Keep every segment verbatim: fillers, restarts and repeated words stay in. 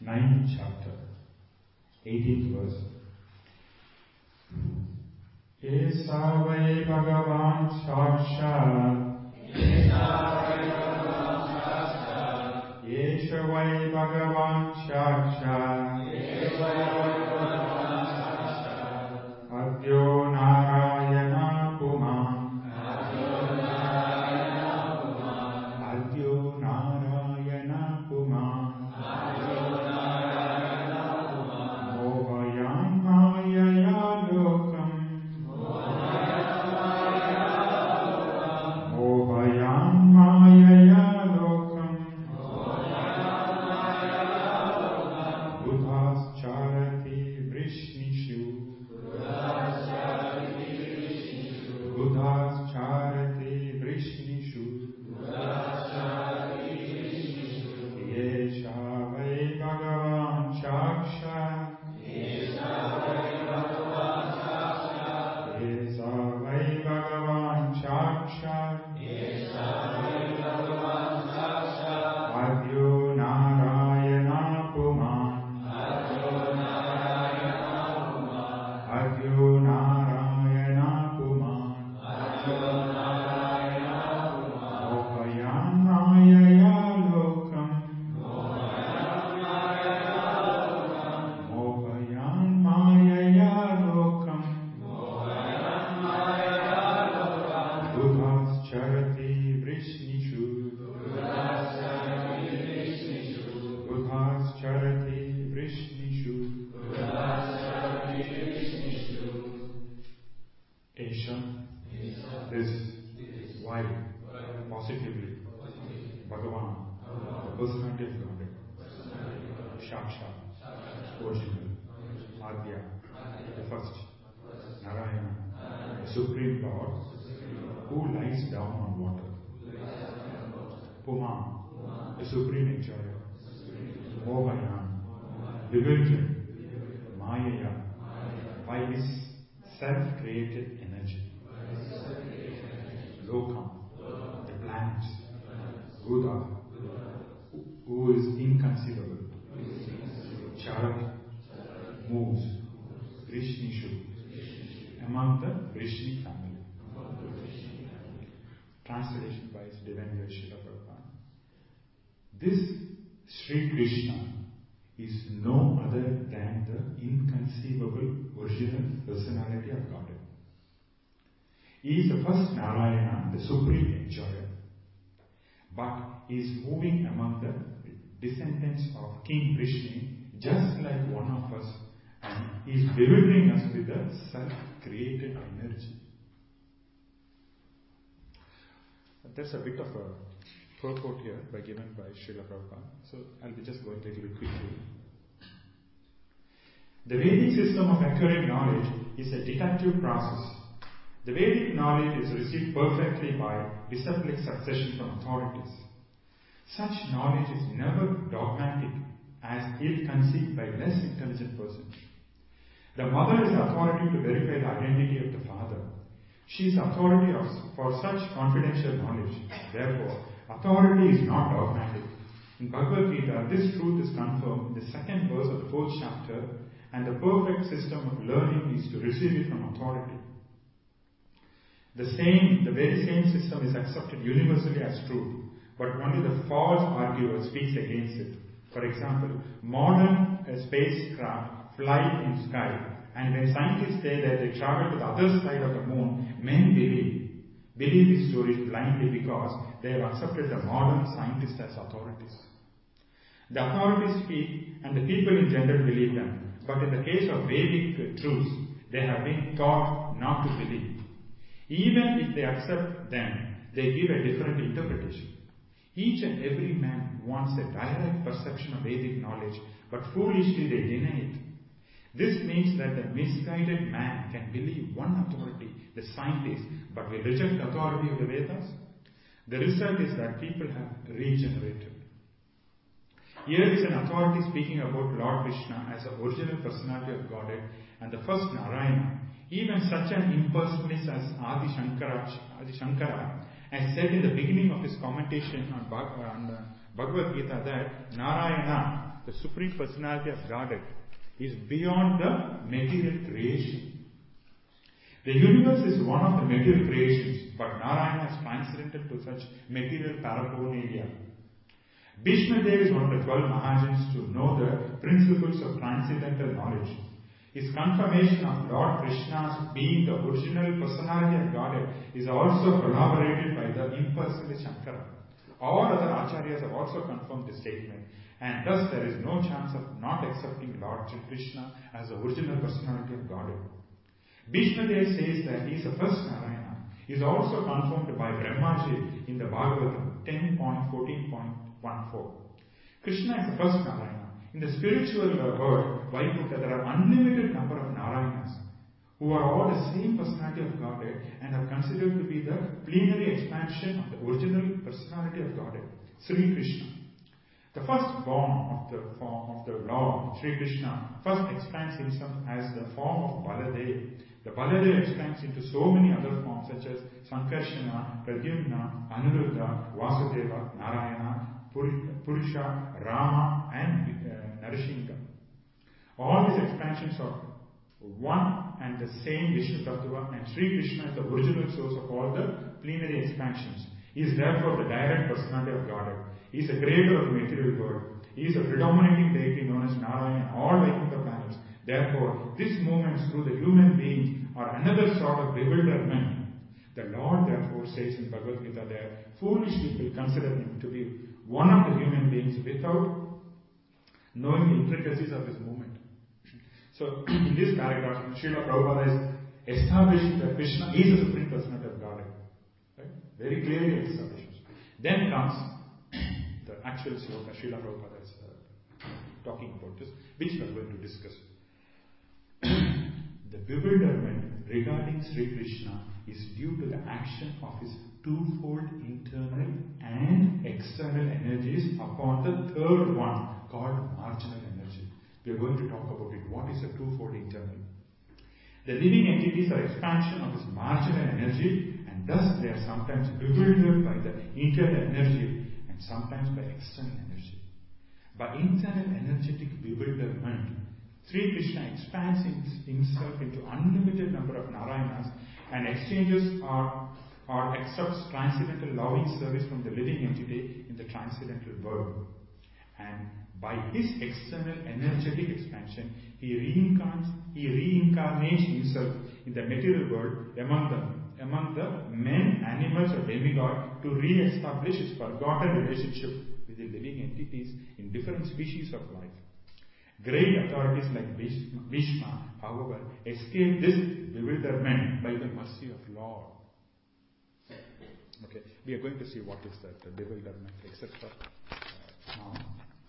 ninth chapter, eighteenth verse. Esavai Bhagavan Sakshat Eshavai Bhagavan Sakshat Adyo Narayana Puman Adyo Narayana Puman Mohayan Mayaya Lokam Mohayan Mayaya Lokam Budhas Charati Vrishnishu Budhas Charati Vrishnishu Yesha Vai Bhagavan Sakshat Yesa Vai Bhagavan Sakshat Adyo Narayana Puman Adyo Narayana Puman Mohayan Mayaya Lokam Mohayan Mayaya Lokam Budhas Charati Vrishnishu Budhas Charati Vrishnishu Esha, this, why, positively, Bhagavan, the personality of God, Sakshat, original, Adya, the first, Narayana, the Supreme Lord, who lies down on water, Puman, the Supreme Enjoyer, Mohayan, bewildering, Mayaya, by his self-created energy, Lokam, the planets, Buddha, who is inconceivable, Charat, moves, Vrishnishu, among the Vrishni family. Translation by His Divine Grace Srila Prabhupada. This Sri Krishna is no other than the inconceivable original personality of God. He is the first Narayana, the supreme enjoyer. But he is moving among the descendants of King Vrishni just like one of us, and he is bewildering us with the self-created energy. There's a bit of a purport here by given by Srila Prabhupada, so I'll be just going a little bit quickly. The Vedic system of acquiring knowledge is a deductive process. The Vedic knowledge is received perfectly by disciplic succession from authorities. Such knowledge is never dogmatic as ill-conceived by less intelligent persons. The mother is authority to verify the identity of the father. She is authority of, for such confidential knowledge. Therefore, authority is not dogmatic. In Bhagavad Gita, this truth is confirmed in the second verse of the fourth chapter, and the perfect system of learning is to receive it from authority. The same, the very same system is accepted universally as truth, but only the false arguer speaks against it. For example, modern uh, spacecraft fly in sky, and when scientists say that they travel to the other side of the moon, men believe. Believe these stories blindly because they have accepted the modern scientists as authorities. The authorities speak, and the people in general believe them. But in the case of Vedic uh, truths, they have been taught not to believe. Even if they accept them, they give a different interpretation. Each and every man wants a direct perception of Vedic knowledge, but foolishly they deny it. This means that the misguided man can believe one authority, the scientist, but will reject the authority of the Vedas. The result is that people have regenerated. Here is an authority speaking about Lord Krishna as the original personality of Godhead and the first Narayana. Even such an impersonalist as Adi Shankara, Adi Shankara has said in the beginning of his commentation on, Bhag, on uh, Bhagavad Gita that Narayana the Supreme Personality of Godhead, is beyond the material creation. The universe is one of the material creations, but Narayana is transcendental to such material paraphernalia. Bhishma Dev is one of the twelve Mahajans to know the principles of transcendental knowledge. His confirmation of Lord Krishna's being the original personality of Godhead is also corroborated by the impersonal Shankara. All other acharyas have also confirmed this statement, and thus there is no chance of not accepting Lord Krishna as the original personality of Godhead. Bhishma Dev says that he is the first Narayana. He is also confirmed by Brahmaji in the Bhagavatam ten point fourteen point fourteen. Krishna is the first Narayana. In the spiritual uh, world, Vaikuntha, there are unlimited number of Narayanas who are all the same personality of Godhead and are considered to be the plenary expansion of the original personality of Godhead, Sri Krishna. The first born of the form of the Lord, Sri Krishna, first expands himself as the form of Baladev. The Baladev expands into so many other forms such as Sankarshana, Pradyumna, Anuruddha, Vasudeva, Narayana, Purusha, Rama, and uh, Narasingha. All these expansions are one and the same Vishnu Tattva, and Sri Krishna is the original source of all the plenary expansions. He is therefore the direct personality of Godhead. He is the creator of the material world. He is a predominating deity known as Narayana in all Vaikuntha planets. Therefore, these movements through the human beings are another sort of bewilderment. The Lord therefore says in Bhagavad Gita that foolish people consider him to be one of the human beings without knowing the intricacies of his movement. So, in this paragraph, Srila Prabhupada is establishing that Krishna is the Supreme Personality of Godhead. Right? Very clearly established. Then comes the actual sloka Srila Prabhupada is uh, talking about this, which we are going to discuss. The bewilderment regarding Sri Krishna is due to the action of his twofold internal and external energies upon the third one called marginal energy. We are going to talk about it. What is a twofold internal? The living entities are expansion of this marginal energy, and thus they are sometimes bewildered by the internal energy and sometimes by external energy. By internal energetic bewilderment, Sri Krishna expands himself into unlimited number of Narayanas and exchanges or, or accepts transcendental loving service from the living entity in the transcendental world. And by his external energetic expansion, he reincarnates, he reincarnates himself in the material world among them, among the men, animals, or demigod to re-establish his forgotten relationship with the living entities in different species of life. Great authorities like Bhishma, however, escape this bewilderment by the mercy of Lord. Okay, we are going to see what is that uh, bewilderment, et cetera. Uh, now,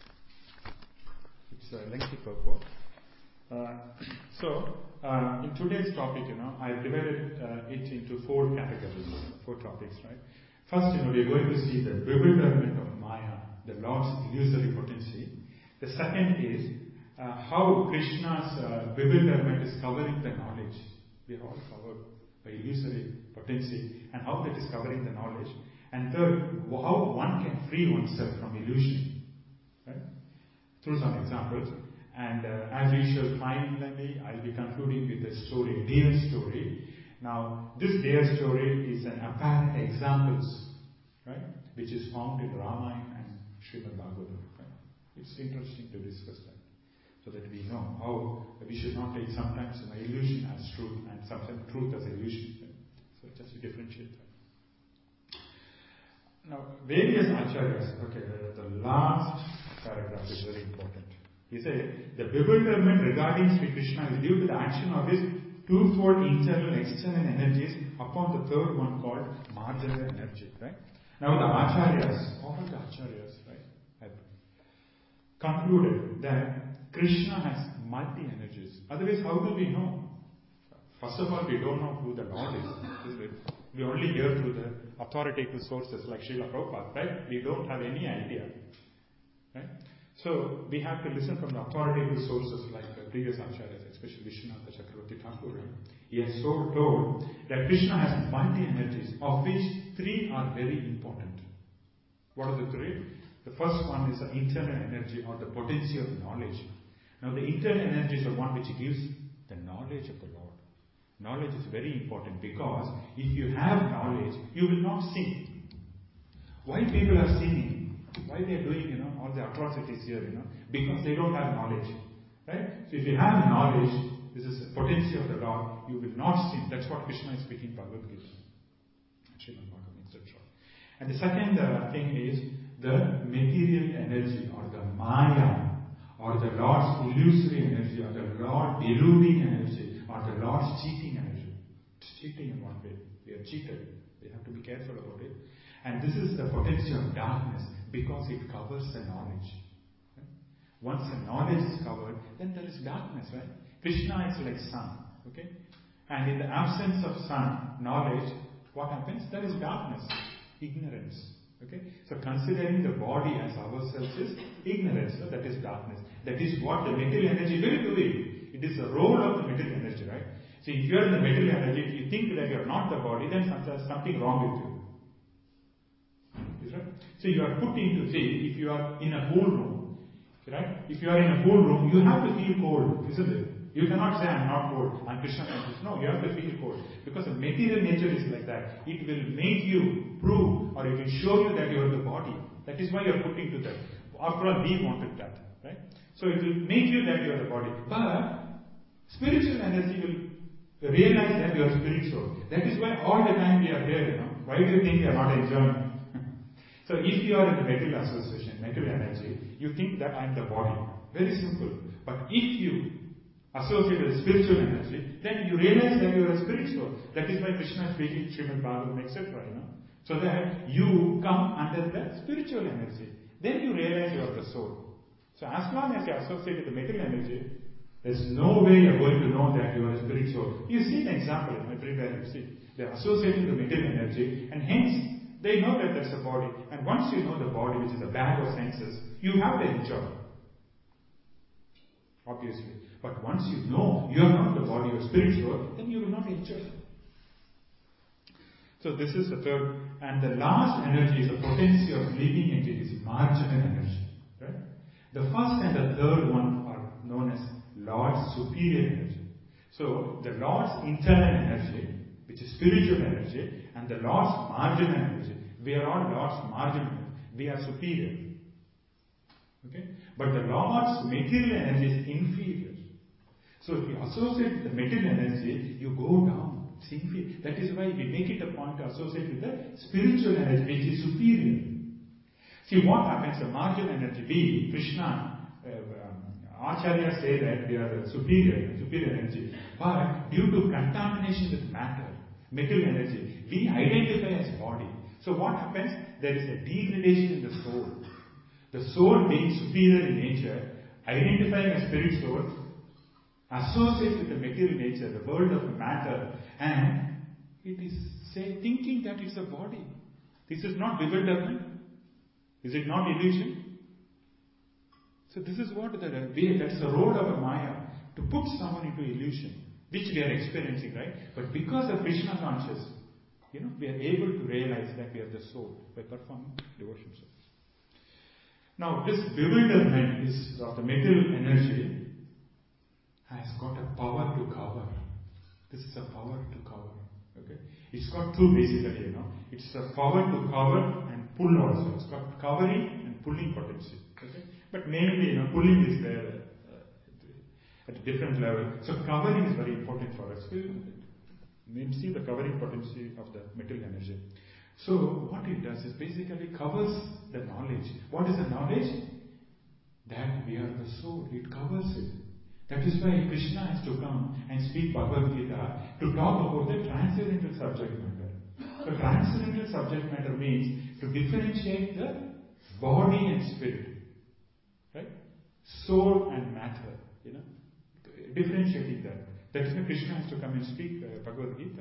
it's a lengthy purport. Uh, so, uh, in today's topic, you know, I've divided uh, it into four categories, four topics, right? First, you know, we are going to see the bewilderment of Maya, the Lord's illusory potency. The second is Uh, how Krishna's uh, bewilderment is covering the knowledge. We are all covered by illusory potency, and how that is covering the knowledge. And third, how one can free oneself from illusion. Right? Through some examples. And uh, as usual, finally, I'll be concluding with a story, a deer story. Now, this deer story is an apparent examples, right, which is found in Ramayana and Srimad Bhagavatam. Right? It's interesting to discuss that, so that we know how we should not take sometimes an illusion as truth and sometimes truth as illusion. Right? So just to differentiate that. Now, various acharyas, okay, the, the last paragraph is very important. He said, the bewilderment regarding Sri Krishna is due to the action of his twofold internal and external energies upon the third one called marginal energy. Right? Now the acharyas, all the acharyas, right, have concluded that Krishna has multi-energies. Otherwise, how do we know? First of all, we don't know who the Lord is. We only hear through the authoritative sources like Srila Prabhupada, right? We don't have any idea. Right? So, we have to listen from the authoritative sources like the previous acharyas, especially Vishwanath Chakravarti Thakur. Right? He has so told that Krishna has multi-energies, of which three are very important. What are the three? The first one is the internal energy or the potency of knowledge. Now the internal energy is the one which gives the knowledge of the Lord. Knowledge is very important because if you have knowledge, you will not sin. Why people are sinning? Why they are doing, you know, all the atrocities here, you know? Because they don't have knowledge. Right? So if you have knowledge, this is the potency of the Lord, you will not sin. That's what Krishna is speaking in Bhagavad Gita. et cetera. And the second uh, thing is the material energy or the Maya or the Lord's illusory energy or the Lord deluding energy or the Lord's cheating energy. It's cheating in one way. We are cheated. We have to be careful about it. And this is the potency of darkness because it covers the knowledge. Right? Once the knowledge is covered, then there is darkness, right? Krishna is like sun. Okay? And in the absence of sun, knowledge, what happens? There is darkness, ignorance. Okay? So considering the body as ourselves is ignorance, no? That is darkness. That is what the material energy will do it. It is the role of the material energy, right? So if you are in the material energy, if you think that you are not the body, then there's something wrong with you. Is right? So you are put into, say, if you are in a cool room, right? If you are in a cool room, you have to feel cold, isn't it? You cannot say, I'm not cold, I'm Krishna conscious. No, you have to feel cold. Because the material nature is like that. It will make you prove, or it will show you that you are the body. That is why you are put into that. After all, we wanted that. Right? So it will make you that you are the body. But spiritual energy will realize that you are spiritual. That is why all the time we are here, you know. Why do you think we are not enjoying? So if you are in the material association, material energy, you think that I am the body. Very simple. But if you associate with spiritual energy, then you realize that you are a spiritual. That is why Krishna is speaking Srimad Bhagavatam, et cetera. You know, so that you come under the spiritual energy. Then you realize you are the soul. So as long as you associate with the material energy, there's no way you are going to know that you are a spiritual. You see the example in everywhere you see. They are associating with the material energy, and hence they know that there's a body. And once you know the body, which is a bag of senses, you have to enjoy. Obviously. But once you know you are not the body, you are spiritual, then you will not enjoy. So this is the third. And the last energy is the potency of living entity, marginal energy. Right? The first and the third one are known as Lord's superior energy. So the Lord's internal energy, which is spiritual energy, and the Lord's marginal energy. We are all Lord's marginal energy. We are superior. Okay? But the Lord's material energy is inferior. So if you associate with the material energy, you go down. It's inferior. That is why we make it a point to associate with the spiritual energy, which is superior. See what happens, the marginal energy, we, Krishna, uh, um, Acharyas say that we are superior, superior energy. But due to contamination with matter, material energy, we identify as body. So what happens? There is a degradation in the soul. The soul being superior in nature, identifying as spirit soul, associates with the material nature, the world of matter, and it is say, thinking that it's a body. This is not bewilderment. Is it not illusion? So this is what the that's the role of a Maya, to put someone into illusion, which we are experiencing, right? But because of Krishna conscious, you know, we are able to realize that we are the soul by performing devotion service. Now, this bewilderment is of the material energy has got a power to cover. This is a power to cover. Okay? It's got two basically, you know. It's a power to cover and pull also. It's got covering and pulling potency. Okay? But mainly, you know, pulling is there uh, at a different level. So covering is very important for us. We'll see the covering potency of the material energy. So what it does is basically covers the knowledge. What is the knowledge? That we are the soul. It covers it. That is why Krishna has to come and speak Bhagavad Gita to talk about the transcendental subject matter. So transcendental subject matter means to differentiate the body and spirit. Right? Soul and matter. You know? Differentiating that. That is why Krishna has to come and speak uh, Bhagavad Gita.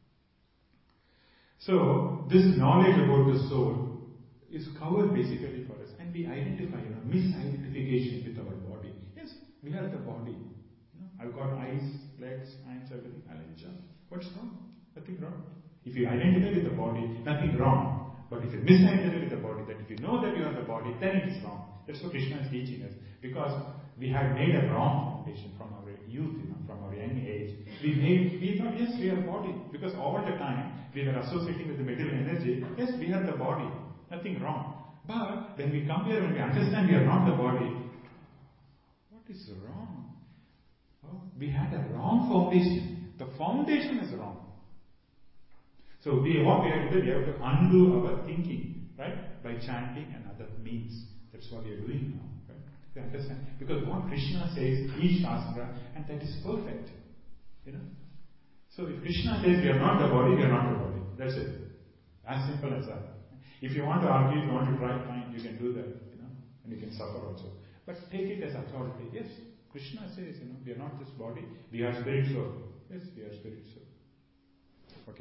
So, this knowledge about the soul is covered basically for us. And we identify, you know, misidentification with our body. Yes, we are the body. You know, I've got eyes, legs, hands, everything. I'll enjoy. What's wrong? Nothing wrong. If you identify with the body, nothing wrong. But if you misidentify with the body, that if you know that you are the body, then it is wrong. That's what Krishna is teaching us. Because we had made a wrong foundation from our youth, you know, from our young age. We made, we thought, yes, we are body. Because all the time, we were associating with the material energy. Yes, we are the body. Nothing wrong. But when we come here and we understand we are not the body, what is wrong? Oh, we had a wrong foundation. The foundation is wrong. So we, what we have to do, we have to undo our thinking, right? By chanting and other means. That's what we are doing now, right? You understand? Because what Krishna says, each shastra, and that is perfect. You know? So if Krishna says we are not the body, we are not the body. That's it. As simple as that. If you want to argue, if you want to try, fine, you can do that, you know, and you can suffer also. But take it as authority. Yes, Krishna says, you know, we are not this body, we are spirit soul. Yes, we are spirit soul. Okay.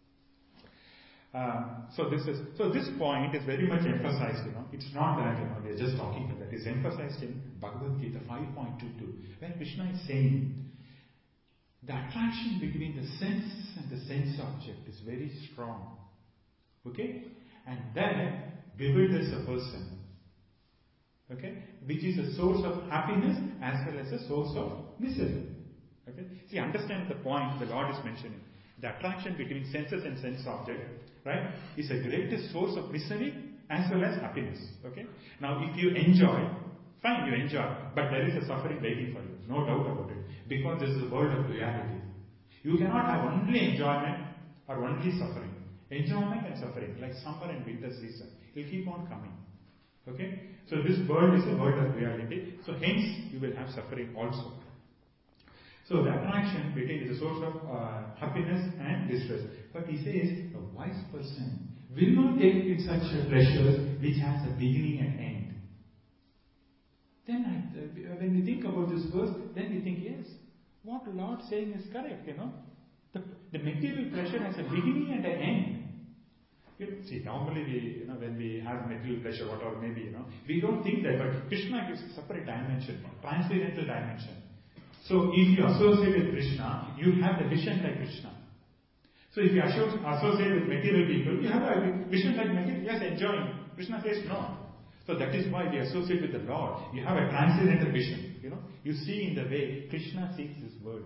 Um, so this is so this point is very much emphasized, you know. It's not that, you know, we are just talking about that. It's emphasized in Bhagavad Gita five point two two, when Krishna is saying the attraction between the sense and the sense object is very strong. Okay? And that bewilders a person. Okay? Which is a source of happiness as well as a source of misery. Okay? See, understand the point the Lord is mentioning. The attraction between senses and sense object, right, is a greatest source of misery as well as happiness. Okay? Now, if you enjoy, fine, you enjoy, but there is a suffering waiting for you. No doubt about it. Because this is the world of reality. You cannot have only enjoyment or only suffering. Enjoyment and suffering, like summer and winter season, will keep on coming. Okay? So this world is a world of reality. So hence, you will have suffering also. So the attraction between is a source of uh, happiness and distress. But he says, a wise person will not take in such pleasures which has a beginning and end. Then I, uh, when we think about this verse, then we think, yes, what the Lord is saying is correct, you know. The, the material pleasure has a beginning and an end. You know, see, normally we, you know, when we have material pleasure, whatever maybe, you know, we don't think that, but Krishna gives a separate dimension, transcendental dimension. So if you associate with Krishna, you have the vision like Krishna. So if you associate with material people, you have a vision like material. Yes, enjoying. Krishna says no. So that is why we associate with the Lord. You have a transcendental vision. You know, you see in the way Krishna sees this world.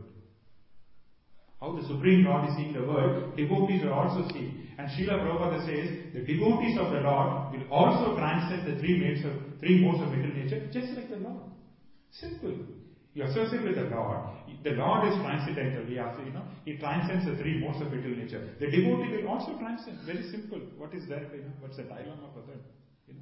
How the Supreme Lord is seeing the world, devotees will also see. And Srila Prabhupada says, the devotees of the Lord will also transcend the three modes of, three modes of material nature, just like the Lord. Simple. You associate with the Lord. The Lord is transcendental. He, also, you know, he transcends the three modes of material nature. The devotee will also transcend. Very simple. What is there? You know, what's the dilemma for that? You know.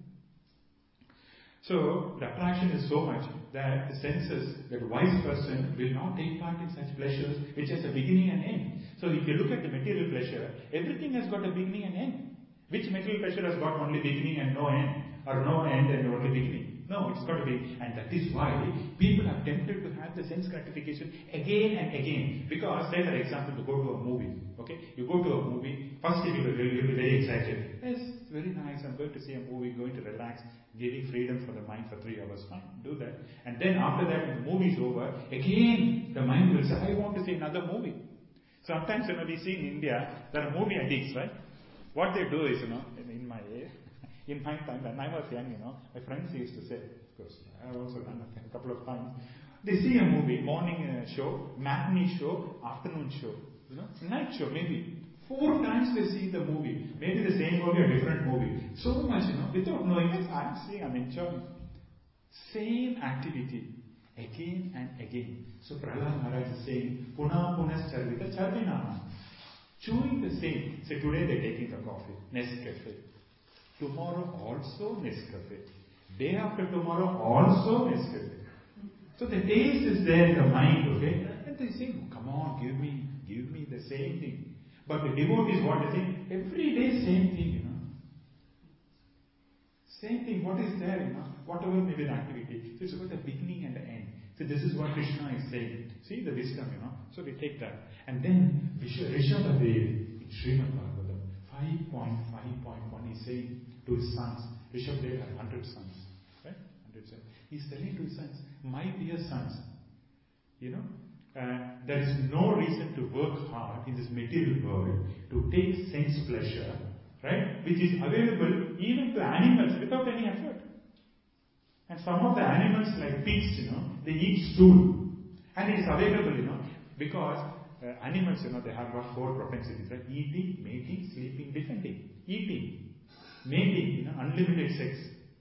So the attraction is so much that the senses, that a wise person will not take part in such pleasures which has a beginning and end. So if you look at the material pleasure, everything has got a beginning and end. Which material pleasure has got only beginning and no end? Or no end and only beginning? No, it's got to be, and that is why people are tempted to have the sense gratification again and again. Because, say for example, to go to a movie, okay? You go to a movie, first you will, you'll be very excited. Yes, it's very nice, I'm going to see a movie, going to relax, giving freedom for the mind for three hours. Fine, do that. And then after that, when the movie is over, again, the mind will say, I want to see another movie. Sometimes, you know, we see in India, there are movie addicts, right? What they do is, you know, in, in my In my time, when I was young, you know, my friends used to say, of course, I have also done a couple of times. They see a movie, morning uh, show, matinee show, afternoon show, you know, night show, maybe. Four times they see the movie. Maybe the same movie or different movie. So much, you know, without knowing, yes, I'm seeing, I'm enjoying. Same activity, again and again. So Prahlad Maharaj is saying, Puna Punas Charvita Charvinana. Chewing the same. Say, today they're taking the coffee, Nescafe. Tomorrow also Nescafe. Day after tomorrow also Nescafe. So the taste is there in the mind, okay? And they say, oh, come on, give me, give me the same thing. But the devotees, what they think? Every day same thing, you know. Same thing, what is there, you know? Whatever may be the activity. So it's about the beginning and the end. So this is what Krishna is saying. See the wisdom, you know. So we take that. And then Rishabhadev in Srimad Bhagavatam five point five point one is saying to his sons, Rishabhadev had one hundred sons, right? one hundred sons. He's telling to his sons, my dear sons, you know, uh, there is no reason to work hard in this material world to take sense pleasure, right? Which is available even to animals without any effort. And some of the animals like pigs, you know, they eat stool. And it is available, you know, because uh, animals, you know, they have got four propensities, right? Eating, mating, sleeping, defending. Eating, mating, you know, unlimited sex.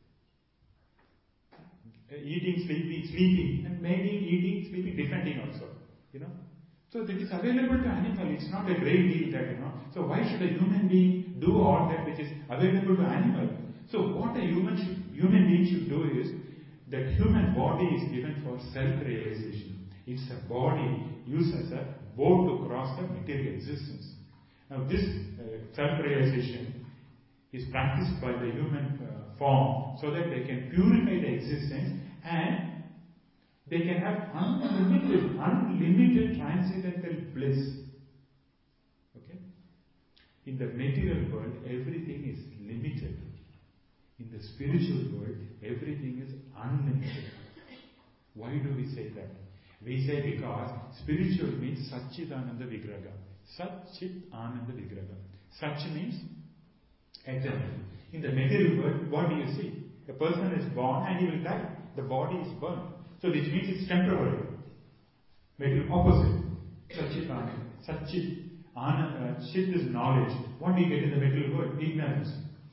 Uh, eating, sleeping, sleeping, and mating, eating, sleeping, defending also, you know. So that is available to animal. It's not a great deal that, you know. So why should a human being do all that which is available to animal? So what a human should, human being should do is, that human body is given for self-realization. It's a body used as a boat to cross the material existence. Now this uh, self-realization is practiced by the human uh, form so that they can purify the existence and they can have unlimited, unlimited transcendental bliss. Okay? In the material world, everything is limited. In the spiritual world, everything is unlimited. Why do we say that? We say because spiritual means Satchidananda Vigraha. Satchit Ananda Vigraha. Sach means eternal. In the material world, what do you see? A person is born and he will die. The body is burnt. So which means it's temporary. Material opposite. Satchit Ananda. Satchit Ananda. Chit is knowledge. What do you get in the material world? Ignorance.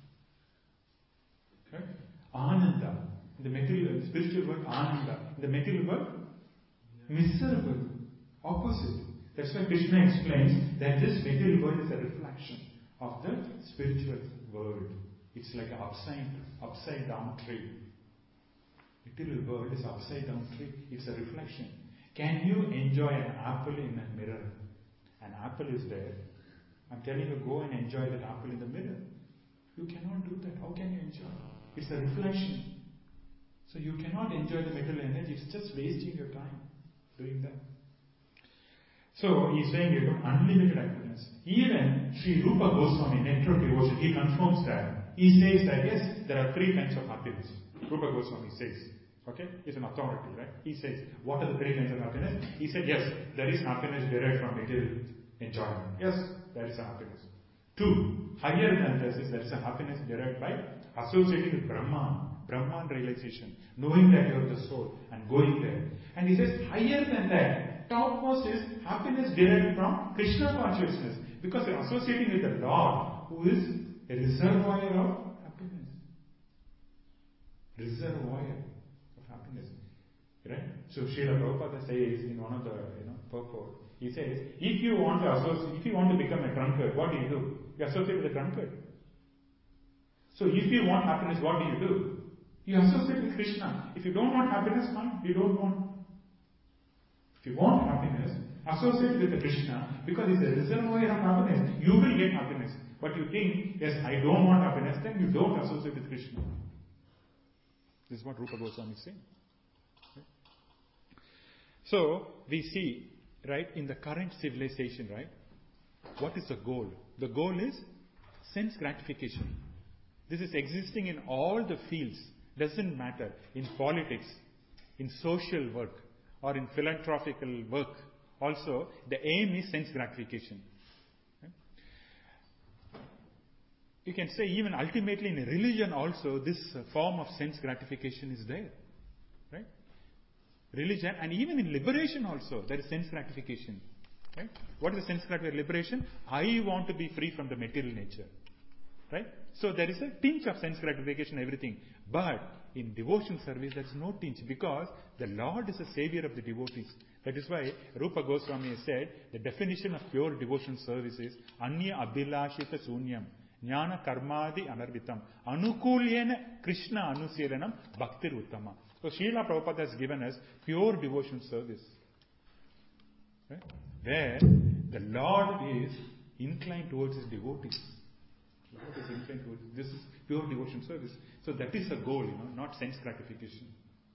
Okay? Ananda. In the material, spiritual world, Ananda. In the material world, miserable. Opposite. That's why Krishna explains that this material world is a reflection of the spiritual world. It's like an upside, upside down tree. Material world is upside down tree. It's a reflection. Can you enjoy an apple in a mirror? An apple is there. I'm telling you, go and enjoy that apple in the mirror. You cannot do that. How can you enjoy? It's a reflection. So you cannot enjoy the material energy. It's just wasting your time doing that. So he's saying you have unlimited happiness. Even Sri Rupa Goswami, Nectar of Devotion, he confirms that. He says that yes, there are three kinds of happiness. Rupa Goswami says. Okay? He's an authority, right? He says, what are the three kinds of happiness? He said, yes, there is happiness derived from material enjoyment. Yes, there is a happiness. Two, higher than this is there is a happiness derived by associating with Brahman. Brahman realization. Knowing that you are the soul and going there. And he says, higher than that, topmost is happiness derived from Krishna consciousness. Because you are associating with the Lord, who is a reservoir of happiness. Reservoir of happiness. Right? So Srila Prabhupada says in one of the you know purport, he says, if you want to associate, if you want to become a drunkard, what do you do? You associate with a drunkard. So if you want happiness, what do you do? You associate with Krishna. If you don't want happiness, fine. You don't want. If you want happiness, associate with the Krishna because it's a reservoir of happiness. You will get happiness. But you think, yes, I don't want happiness, then you don't associate with Krishna. This is what Rupa Goswami is saying. Okay? So, we see, right, in the current civilization, right, what is the goal? The goal is sense gratification. This is existing in all the fields. Doesn't matter. In politics, in social work, or in philanthropical work. Also, the aim is sense gratification. Okay? You can say even ultimately in religion also, this uh, form of sense gratification is there. Right? Religion, and even in liberation also, there is sense gratification. Right? What is the sense gratification? Liberation? I want to be free from the material nature. Right? So there is a tinge of sense gratification, everything. But in devotion service, there is no tinge because the Lord is the savior of the devotees. That is why Rupa Goswami has said the definition of pure devotion service is Anya Abhilashita Sunyam Jnana Karmadi Anarvitam Anukulyena Krishna Anusiranam Bhaktir Uttama. So Srila Prabhupada has given us pure devotion service. Right? Where the Lord is inclined towards his devotees. Lord is inclined towards this is pure devotion service. So that is the goal, you know, not sense gratification.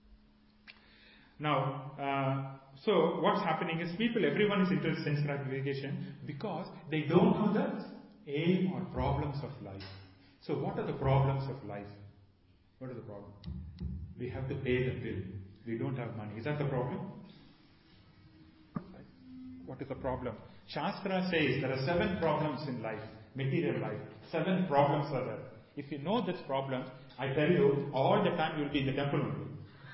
Now, uh, so what's happening is people, everyone is interested in sense gratification because they don't know the aim or problems of life. So what are the problems of life? What are the problems? We have to pay the bill. We don't have money. Is that the problem? What is the problem? Shastra says there are seven problems in life. material life. Seven problems are there. If you know these problems, I tell you, all the time you will be in the temple only.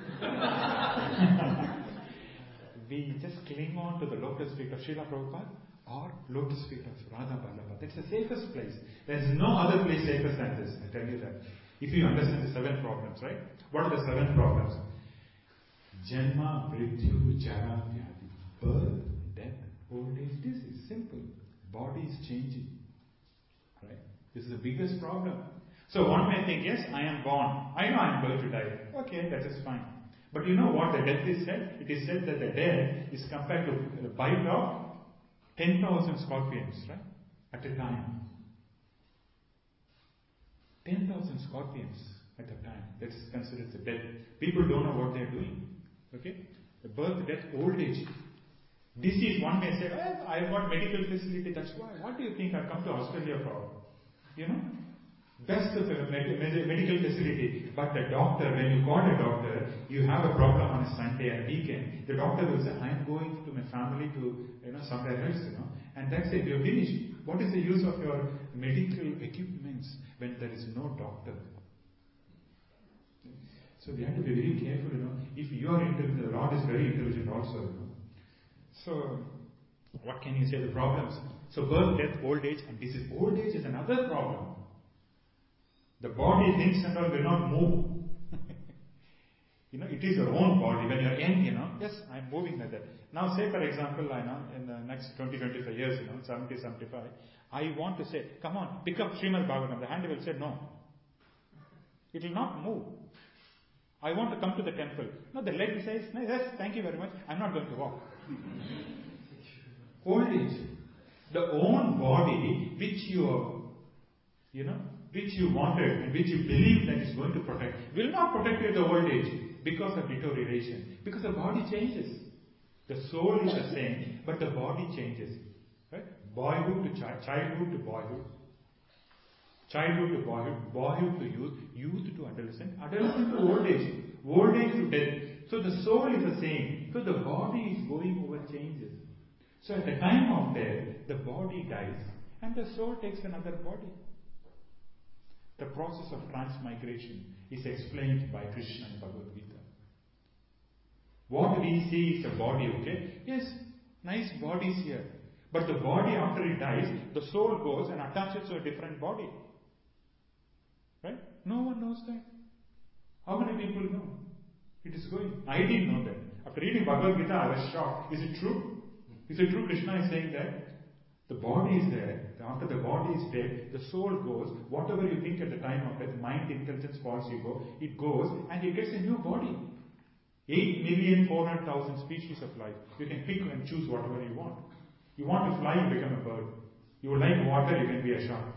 We just cling on to the lotus feet of Srila Prabhupada or lotus feet of Radha Vallabha. That's the safest place. There is no other place safer than this, I tell you that. If you understand the seven problems, right? What are the seven problems? Janma, Mrityu, Jara, Vyadi. Birth, death, old age. This is simple. Body is changing. Right? This is the biggest problem. So one may think, yes, I am born. I know I am going to die. Okay, that is fine. But you know what the death is said? It is said that the death is compared to the bite of ten thousand scorpions, right? At a time. ten thousand scorpions at a time. That is considered the death. People don't know what they are doing. Okay? The birth, death, old age. Disease, one may say, oh, I have got medical facility, that's why. What do you think I've come to Australia for? You know? Best of the med- med- medical facility. But the doctor, when you call a doctor, you have a problem on a Sunday and weekend. The doctor will say, I am going to my family to, you know, somewhere else, you know. And that's it, you're finished. What is the use of your medical equipments when there is no doctor? So we have to be very careful, you know. If you are intelligent, the Lord is very intelligent also, you know. So, what can you say the problems? So birth, death, old age, and disease. Old age is another problem. The body thinks and all will not move. You know, it is your own body. When you are young, you know, yes, I am moving like that. Now say for example, I know, in the next twenty to twenty-five years, you know, seventy, seventy-five, I want to say, come on, pick up Srimad Bhagavatam. The hand will say, no. It will not move. I want to come to the temple. No, the leg says, no, yes, thank you very much. I am not going to walk. Old age. The own body which you are, you know, which you wanted and which you believe that is going to protect, will not protect you at the old age because of deterioration. Because the body changes. The soul is the same, but the body changes. Right? Boyhood to child, childhood to boyhood. Childhood to boyhood, boyhood to youth, youth to adolescent, adolescent to old age, old age to death. So the soul is the same. So the body is going over changes. So at the time of death, the body dies and the soul takes another body. The process of transmigration is explained by Krishna in Bhagavad Gita. What we see is the body, okay? Yes, nice bodies here. But the body after it dies, the soul goes and attaches to a different body. Right? No one knows that. How many people know? It is going. I didn't know that. After reading Bhagavad Gita, I was shocked. Is it true? Is it true Krishna is saying that? The body is there. After the body is dead, the soul goes. Whatever you think at the time of death, mind, intelligence, false ego, it goes and it gets a new body. eight million four hundred thousand species of life. You can pick and choose whatever you want. You want to fly, you become a bird. You would like water, you can be a shark.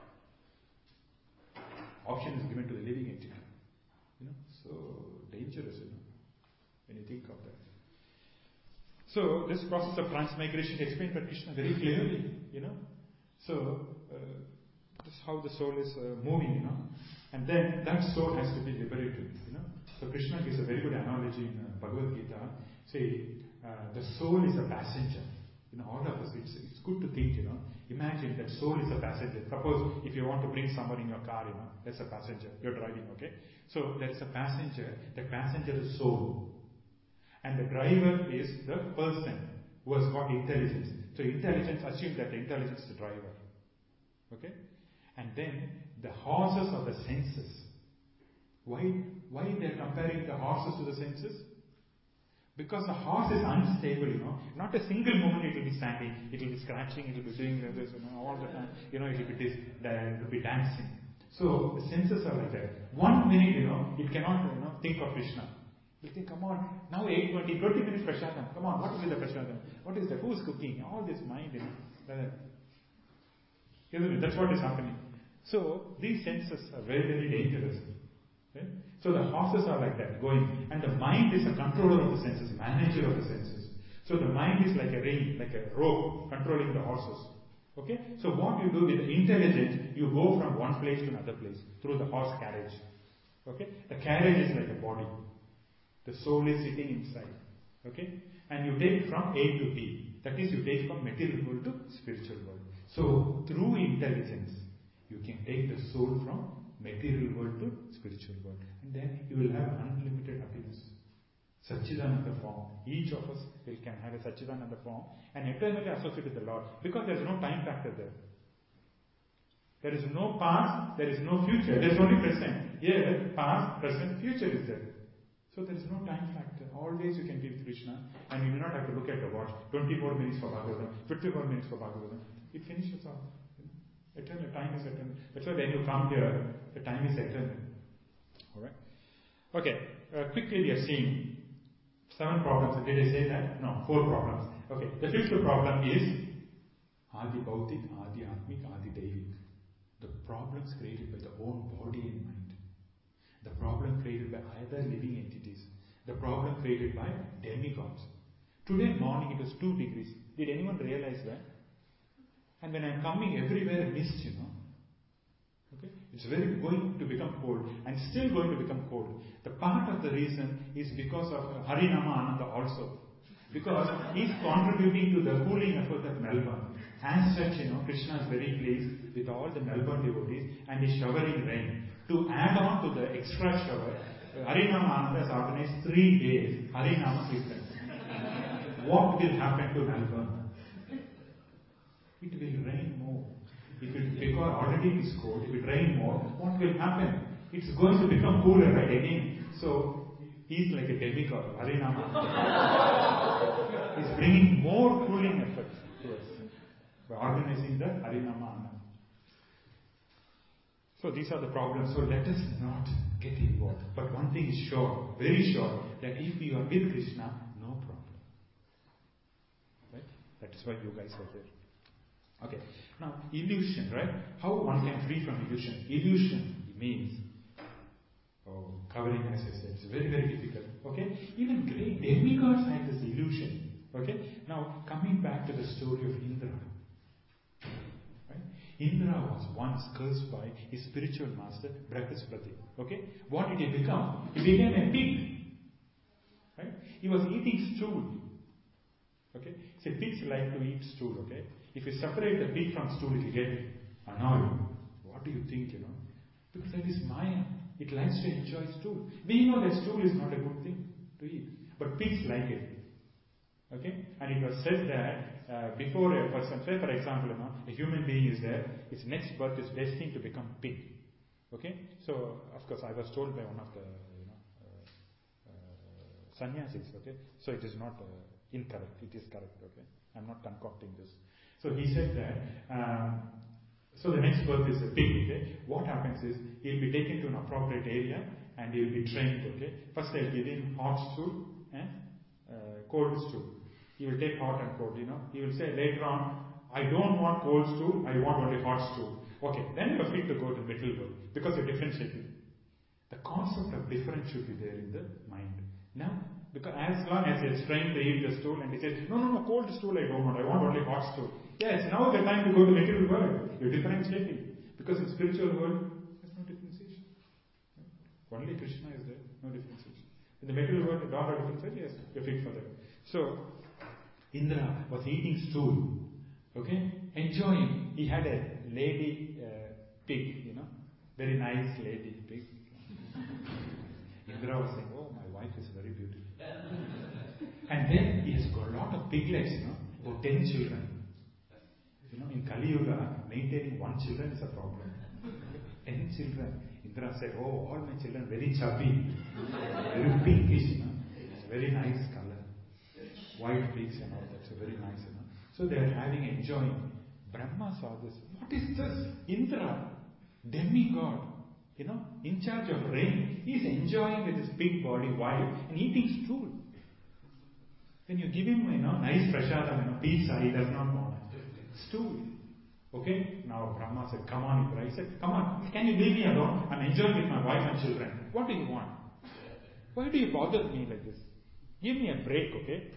Option is given to the living entity. You know, so dangerous, you know, when you think of that. So this process of transmigration is explained by Krishna very clearly, you know. So uh, this is how the soul is uh, moving, you know. And then that soul has to be liberated, you know. So Krishna gives a very good analogy in uh, Bhagavad Gita. Say, uh, the soul is a passenger. You know, all of us, it's, it's good to think, you know. Imagine that soul is a passenger. Suppose if you want to bring someone in your car, you know, that's a passenger. You're driving, okay? So there is a passenger. The passenger is soul. And the driver is the person who has got intelligence. So intelligence, assume that the intelligence is the driver. Okay? And then the horses are the senses. Why, why they are comparing the horses to the senses? Because the horse is unstable, you know. Not a single moment it will be standing, it will be scratching, it will be doing this, you know, all the time. You know, it will be dis- it will be dancing. So the senses are like that. One minute, you know, it cannot, you know, think of Krishna. You think, come on, now eight twenty, twenty minutes prashadam. Come on, what is the prashadam? What is that? Who is cooking? All this mind, you know. Isn't it? That's what is happening. So these senses are very, very dangerous. Okay? So the horses are like that, going. And the mind is a controller of the senses, manager of the senses. So the mind is like a rein, like a rope, controlling the horses. Okay? So what you do with the intelligence, you go from one place to another place, through the horse carriage. Okay? The carriage is like a body. The soul is sitting inside. Okay? And you take from A to B. That is, you take from material world to spiritual world. So, through intelligence, you can take the soul from material world to spiritual world. And then you will have unlimited happiness. Satchidananda form. Each of us will can have a Satchidananda form and eternally associated with the Lord. Because there is no time factor there. There is no past, there is no future. There is only present. Here, past, present, future is there. So there is no time factor. Always you can be with Krishna and you do not have to look at the watch. twenty-four minutes for Bhagavatam, fifty-four minutes for Bhagavatam. It finishes off. Eternal. Time is eternal. That's why when you come here, the time is eternal. Alright? Okay. Uh, quickly we are seeing seven problems. Did I say that? No. Four problems. Okay. The fifth problem is Adi Bhautik, Adi Atmik, Adi Daivik. The problems created by the own body and mind. The problem created by other living entities. The problem created by demigods. Today morning it was two degrees. Did anyone realize that? And when I'm coming everywhere mist, you know. Okay? It's very going to become cold and still going to become cold. The part of the reason is because of Harinama Ananda also. Because he's contributing to the cooling effort of Melbourne. As such, you know, Krishna is very pleased with all the Melbourne devotees and is showering rain. To add on to the extra shower, Harinama Ananda has organized three days Harinama Kirtan. What will happen to Melbourne? It will rain more. If it, because already it is cold, if it rain more, what will happen? It's going to become cooler right again. So, he's like a demigod, Harinama. He's bringing more cooling effort to us by organizing the Harinama. So these are the problems. So let us not get involved. But one thing is sure, very sure, that if we are with Krishna, no problem. Right? That is why you guys are there. Okay. Now, illusion, right? How one can free from illusion? Illusion means, oh, covering as I said, it's very, very difficult. Okay? Even great demigods had this illusion. Okay? Now, coming back to the story of Indra. Right? Indra was once cursed by his spiritual master, Brihaspati. Okay? What did he become? He became a pig. Right? He was eating stool. Okay? So pigs like to eat stool, okay? If you separate the pig from stool, it will get annoyed. What do you think, you know? Because that is Maya. It likes to enjoy stool. We know that stool is not a good thing to eat. But pigs like it. Okay? And it was said that uh, before a person, say for example, you know, a human being is there, its next birth is destined to become pig. Okay? So, of course, I was told by one of the, you know, uh, uh, sannyasis, okay? So it is not uh, incorrect, it is correct, okay? I'm not concocting this. So he said that, um, so the next birth is a pig, okay? What happens is, he'll be taken to an appropriate area and he'll be trained, okay? First they'll give him hot stool and uh, cold stool. He will take hot and cold, you know. He will say later on, I don't want cold stool, I want only hot stool. Okay, then you're fit to go to the middle world because you're differentiating. The concept of difference should be there in the mind. Now, because as long as he's trained to eat the stool and he says, no, no, no, cold stool I don't want, I want only hot stool. Yes, now is the time to go to the material world. You're differentiating. Because in spiritual world, there's no differentiation. Right? Only Krishna is there, no differentiation. In the material world, the God of differentiation, yes, you're fit for that. So, Indra was eating stool. Okay? Enjoying. He had a lady uh, pig, you know. Very nice lady pig. Indra was saying, oh, my wife is very beautiful. And then he has got a lot of piglets, you know, about ten children. You know, in Kali Yuga, maintaining one children is a problem. Ten children. Indra said, oh, all my children very chubby, very pinkish, you know, very nice color. White pigs and all that, so very nice, you know. So they are having, enjoying. Brahma saw this. What is this? Indra, demigod, you know, in charge of rain. He is enjoying with his big body while and eating stool. When you give him, you know, nice prashadam, you know, pizza, he does not want stool. Okay? Now Brahma said, come on, Indra. He said, come on, can you leave me alone? I'm enjoying with my wife and children. What do you want? Why do you bother me like this? Give me a break, okay?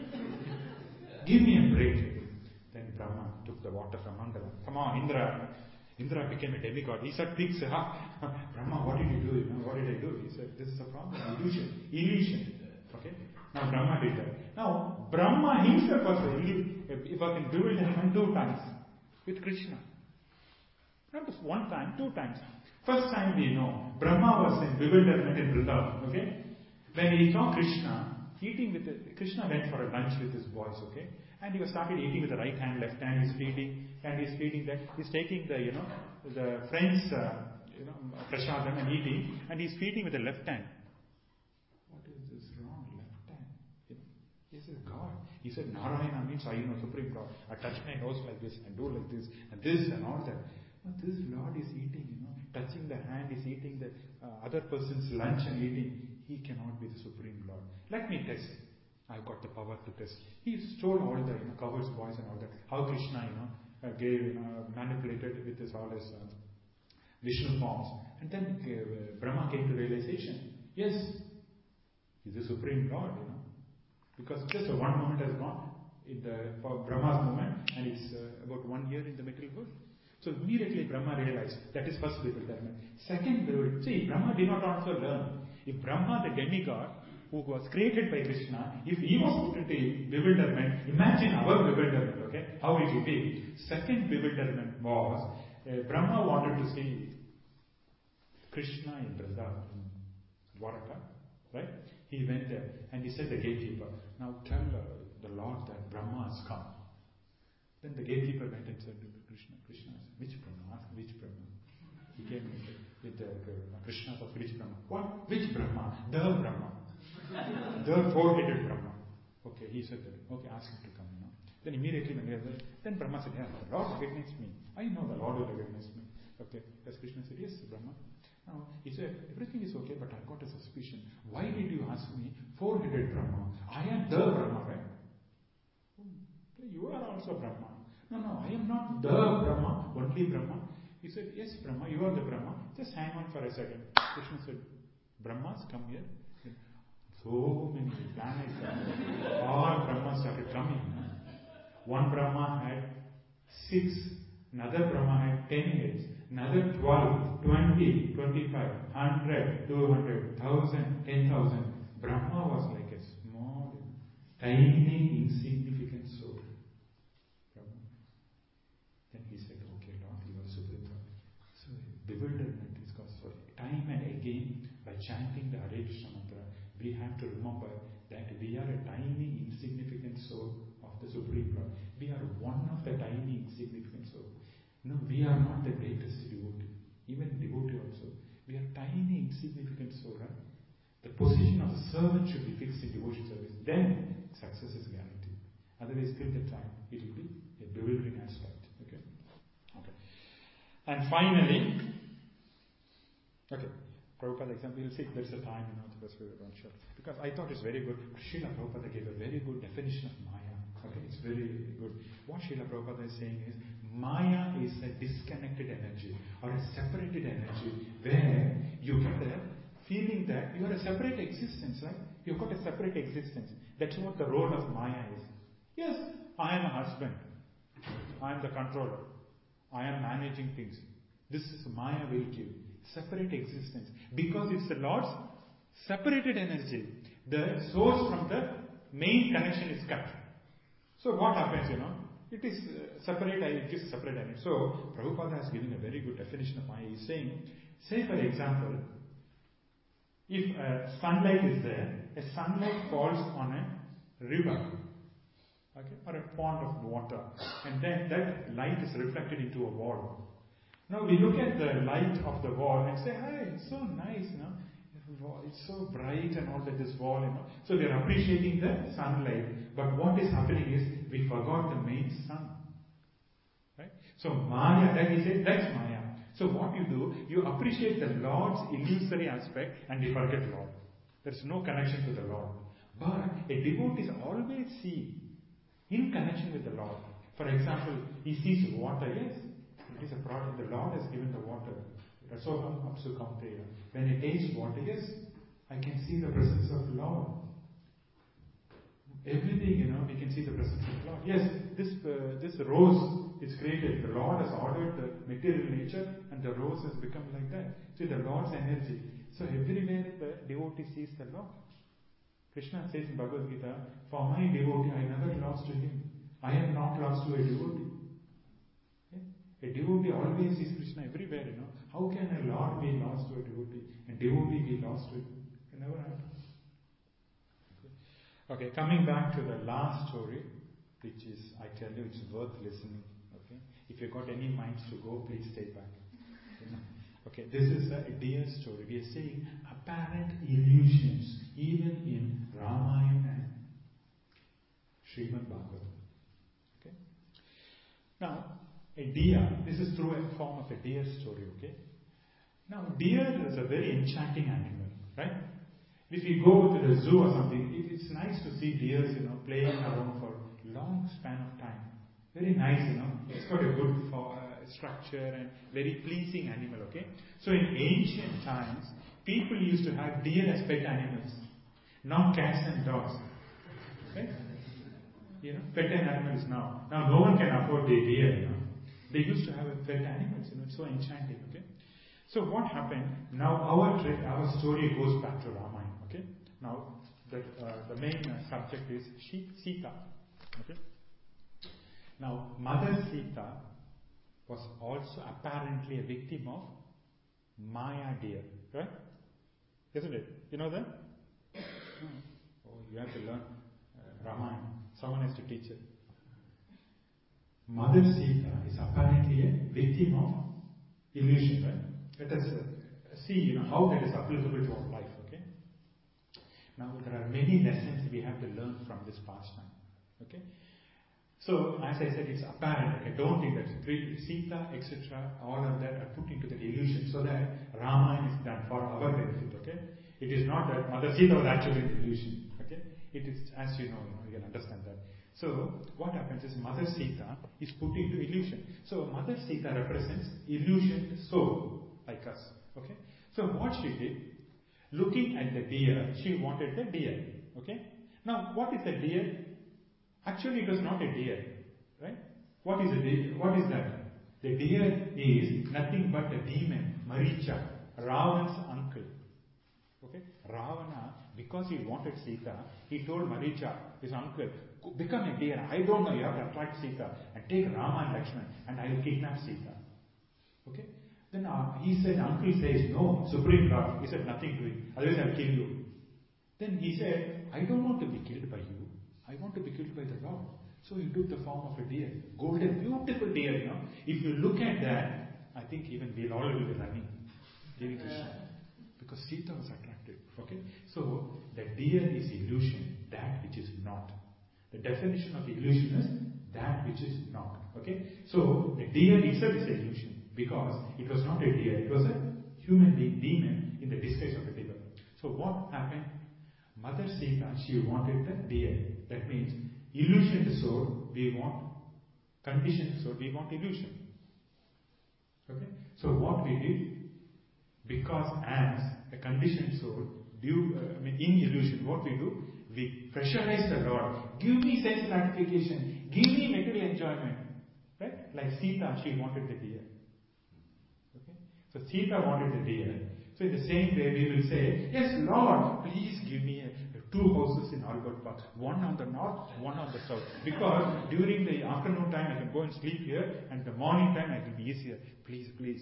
Give me a break. Then Brahma took the water from Mangala. Come on, Indra. Indra became a demigod. He said, pigs, huh? Brahma, what did you do? You know, what did I do? He said, this is a problem. Illusion. Illusion. Okay? Now Brahma did that. Now, Brahma himself was, was in bewilderment two times. with Krishna. Not just one time, two times. First time we know, Brahma was in bewilderment in Vrindavan, okay? When he saw Krishna eating with, the, Krishna went for a lunch with his boys, okay? And he was started eating with the right hand, left hand, he's feeding, and he's feeding that, he's taking the, you know, the friend's, uh, you know, prasadam and eating, and he's feeding with the left hand. What is this wrong? Left hand. You know, this is God. He said, Narayana means I know Supreme God. I touch my nose like this, and do like this, and this, and all that. But this Lord is eating, you know, touching the hand, is eating the uh, other person's lunch and eating. He cannot be the Supreme Lord. Let me test. I've got the power to test. He told all the, you know, cowboys, boys and all that. How Krishna, you know, uh, gave, you know, manipulated with his all his uh, Vishnu forms. And then uh, Brahma came to realization. Yes, he's the Supreme Lord, you know. Because just a one moment has gone in the for Brahma's moment, and it's uh, about one year in the material world. So immediately Brahma realized that is first bewilderment. Second bewilderment. See, Brahma did not also learn. If Brahma, the demigod, who was created by Krishna, if he was put into bewilderment, imagine our bewilderment, okay? How it will be. Second bewilderment was, uh, Brahma wanted to see Krishna in Vrindavan, in Dwaraka, right? He went there and he said to the gatekeeper, now tell uh, the Lord that Brahma has come. Then the gatekeeper went and said to Krishna, Krishna, which Brahma? Ask which Brahma? He came with the uh, Krishna of which Brahma? What? Which Brahma? The Brahma. The four-headed Brahma. Okay, he said that. Okay, ask him to come, you know. Then immediately when he was there, then Brahma said, yeah, the Lord recognized me. I know the Lord will recognize me. Okay, as Krishna said, yes, Brahma. Now, he said, everything is okay, but I've got a suspicion. Why did you ask me four-headed Brahma? I am the Brahma, right? You are also Brahma. No, no, I am not the Brahma, only Brahma. He said, yes, Brahma, you are the Brahma. Just hang on for a second. Krishna said, Brahmas, come here. So many planets, all Brahmas started coming. One Brahma had six, another Brahma had ten heads, another twelve, twenty, twenty-five, one hundred, two hundred, one thousand, ten thousand. Brahma was like a small, tiny, insignificant soul. Brahma. Then he said, okay, Lord, you are Supreme Lord. So bewilderment is caused. So time and again, by chanting the Hare Krishna mantra, we have to remember that we are a tiny, insignificant soul of the Supreme Lord. We are one of the tiny, insignificant souls. No, we are not the greatest devotee. Even devotee also. We are tiny, insignificant soul, right? The position of the servant should be fixed in devotion service. Then success is guaranteed. Otherwise, till the time, it will be a bewildering aspect. Okay? Okay. And finally, okay. Prabhupada example, we'll see if there's a time, you know, because we don't sure. Because I thought it's very good. Srila Prabhupada gave a very good definition of Maya. Okay, it's very good. What Srila Prabhupada is saying is, Maya is a disconnected energy or a separated energy where you get a feeling that you are a separate existence, right? You've got a separate existence. That's what the role of Maya is. Yes, I am a husband. I am the controller. I am managing things. This is Maya will give. Separate existence. Because it's the Lord's separated energy. The source from the main connection is cut. So what happens, you know? It is uh, separate, it gives separate energy. So Prabhupada has given a very good definition of Maya. He's saying, say for example, if uh, sunlight is there, a sunlight falls on a river, okay, or a pond of water, and then that light is reflected into a wall. Now we look at the light of the wall and say, hey, it's so nice, you know. It's so bright and all that, this wall, you know. So we are appreciating the sunlight. But what is happening is, we forgot the main sun. Right? So Maya, that he said, that's Maya. So what you do, you appreciate the Lord's illusory aspect and you forget Lord. There is no connection to the Lord. But a devotee is always seen in connection with the Lord. For example, he sees water, yes. It is a product. The Lord has given the water. Rasoham apsu kaunteya. When it tastes water, yes, I can see the presence of the Lord. Everything, you know, we can see the presence of the Lord. Yes, this uh, this rose is created. The Lord has ordered the material nature, and the rose has become like that. See, the Lord's energy. So everywhere the devotee sees the Lord. Krishna says in Bhagavad Gita, for my devotee, I never lost to him. I am not lost to a devotee. Okay? A devotee always sees Krishna everywhere, you know. How can a Lord be lost to a devotee and devotee be lost to it? It never happens. Okay, coming back to the last story, which is, I tell you, it's worth listening. Okay, if you've got any minds to go, please stay back. You know? Okay, this is a deer story. We are seeing apparent illusions even in Ramayana and Srimad Bhagavatam. Okay, now a deer. This is through a form of a deer story. Okay, now deer is a very enchanting animal, right? If you go to the zoo or something, it is nice to see deers, you know, playing around for a long span of time. Very nice, you know. It's got a good for, uh, structure and very pleasing animal, okay? So in ancient times, people used to have deer as pet animals, not cats and dogs. Right? You know, pet animals now. Now no one can afford the deer, you know. They used to have a pet animals, you know, it's so enchanting, okay? So what happened? Now our tra- our story goes back to Ramayana. Okay. Now the uh, the main uh, subject is Sita. Okay. Now Mother Sita was also apparently a victim of Maya deer, right? Isn't it? You know that? Oh, you have to learn uh, Ramayana. Someone has to teach it. Mother Sita is apparently a victim of illusion, right? Let us uh, see, you know, how that is applicable to our life. Okay. Now there are many lessons we have to learn from this pastime. Okay. So as I said, it's apparent. Okay, don't think that Sita, et cetera, all of that are put into the illusion so that Ramayana is done for our benefit. Okay. It is not that Mother Sita was actually an illusion. Okay. It is, as you know, you know, you can understand that. So what happens is Mother Sita is put into illusion. So Mother Sita represents illusioned soul, like us. Okay. So what she did, looking at the deer, she wanted the deer. Okay. Now what is the deer? Actually it was not a deer. Right? What is a deer? What is that? The deer is nothing but a demon, Maricha, Ravana's uncle. Okay. Ravana, because he wanted Sita, he told Maricha, his uncle, become a deer. I don't know, you have to attract Sita and take Rama and Lakshman and I will kidnap Sita. Okay. Then uh, he said, uncle says, no, Supreme Lord. He said, nothing doing. Otherwise I will kill you. Then he said, I don't want to be killed by you. I want to be killed by the Lord. So he took the form of a deer. Golden, beautiful deer, you know. If you look at that, I think even we'll all will be running. Giving Krishna. Because Sita was attracted. Okay. So the deer is illusion, that which is not. The definition of illusion is that which is not. Okay. So the deer itself is an illusion. Because it was not a deer, it was a human being, demon, in the disguise of a devil. So what happened? Mother Sita, she wanted the deer. That means illusioned soul, we want conditioned soul, we want illusion. Okay? So what we did, because as a conditioned soul, due, uh, I mean, in illusion, what we do, we pressurize the Lord. Give me sense gratification, give me material enjoyment. Right? Like Sita, she wanted the deer. So Sita wanted the deer. So in the same way we will say, yes Lord, please give me a, a two houses in Albert Park. One on the north, one on the south. Because during the afternoon time I can go and sleep here and the morning time it will be easier. Please, please.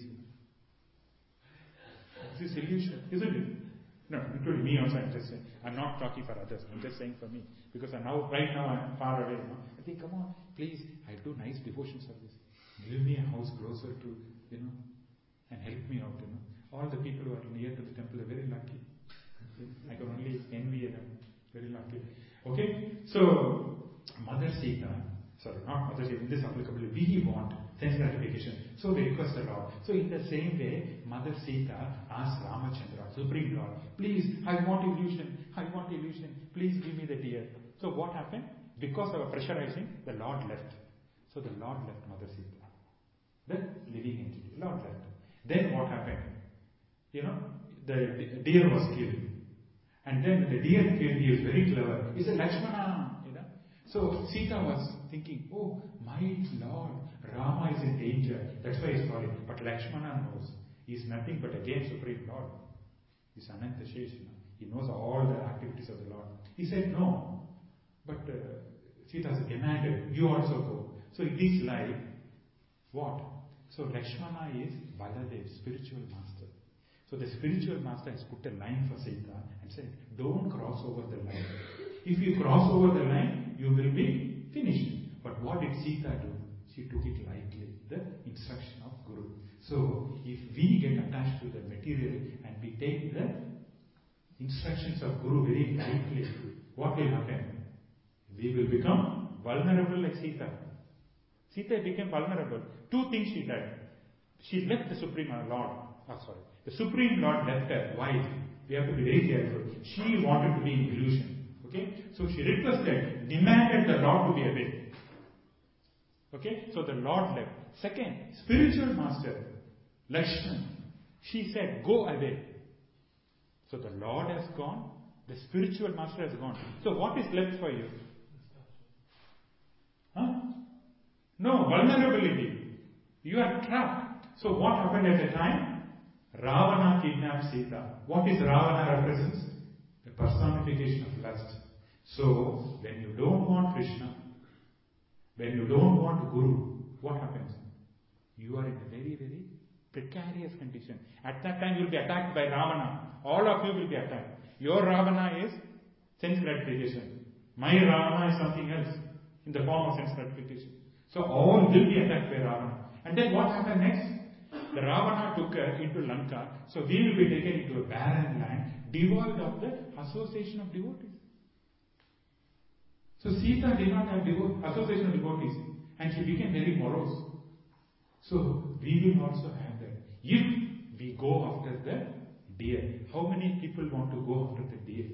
This is illusion, isn't it? No, including me also I'm just saying. I'm not talking for others. I'm just saying for me. Because I now, right now I'm far away. You know? I think, come on, please, I'll do nice devotion service. Give me a house closer to, you know, and help me out, you know. All the people who are near to the temple are very lucky. I can only envy them. Very lucky. Okay? So, Mother Sita, sorry, not Mother Sita, in this applicable, we want sense gratification. So we request the Lord. So in the same way, Mother Sita asked Ramachandra, Supreme Lord, please, I want illusion. I want illusion. Please give me the deer. So what happened? Because of pressurizing, the Lord left. So the Lord left Mother Sita. The living entity. Lord left. Then what happened? You know, the deer was killed. And then the deer killed, he was very clever. He said, Lakshmana, you know. So Sita was thinking, oh, my Lord, Rama is in danger. That's why he's calling. But Lakshmana knows. He's nothing but again Supreme Lord. He's Ananta Shesh, you know. He knows all the activities of the Lord. He said, no. But uh, Sita demanded, you also go. So it is like, what? So Lakshmana is Baladev, spiritual master. So the spiritual master has put a line for Sita and said, don't cross over the line. If you cross over the line, you will be finished. But what did Sita do? She took it lightly, the instruction of Guru. So if we get attached to the material and we take the instructions of Guru very lightly, what will happen? We will become vulnerable like Sita. Sita became vulnerable. Two things she did. She left the Supreme Lord. Oh, sorry. The Supreme Lord left her. Why? We have to be very careful. She wanted to be in illusion. Okay? So she requested, demanded the Lord to be away. Okay? So the Lord left. Second, spiritual master, Lakshman, she said, go away. So the Lord has gone, the spiritual master has gone. So what is left for you? Huh? No, vulnerability. You are trapped. So what happened at the time? Ravana kidnapped Sita. What is Ravana represents? The personification of lust. So, when you don't want Krishna, when you don't want Guru, what happens? You are in a very, very precarious condition. At that time you will be attacked by Ravana. All of you will be attacked. Your Ravana is sense gratification. My Ravana is something else in the form of sense gratification. So all will be attacked by Ravana. And then what happened next? The Ravana took her into Lanka. So we will be taken into a barren land, devoid of the association of devotees. So Sita did not have devo- association of devotees, and she became very morose. So we will also have that. If we go after the deer, how many people want to go after the deer?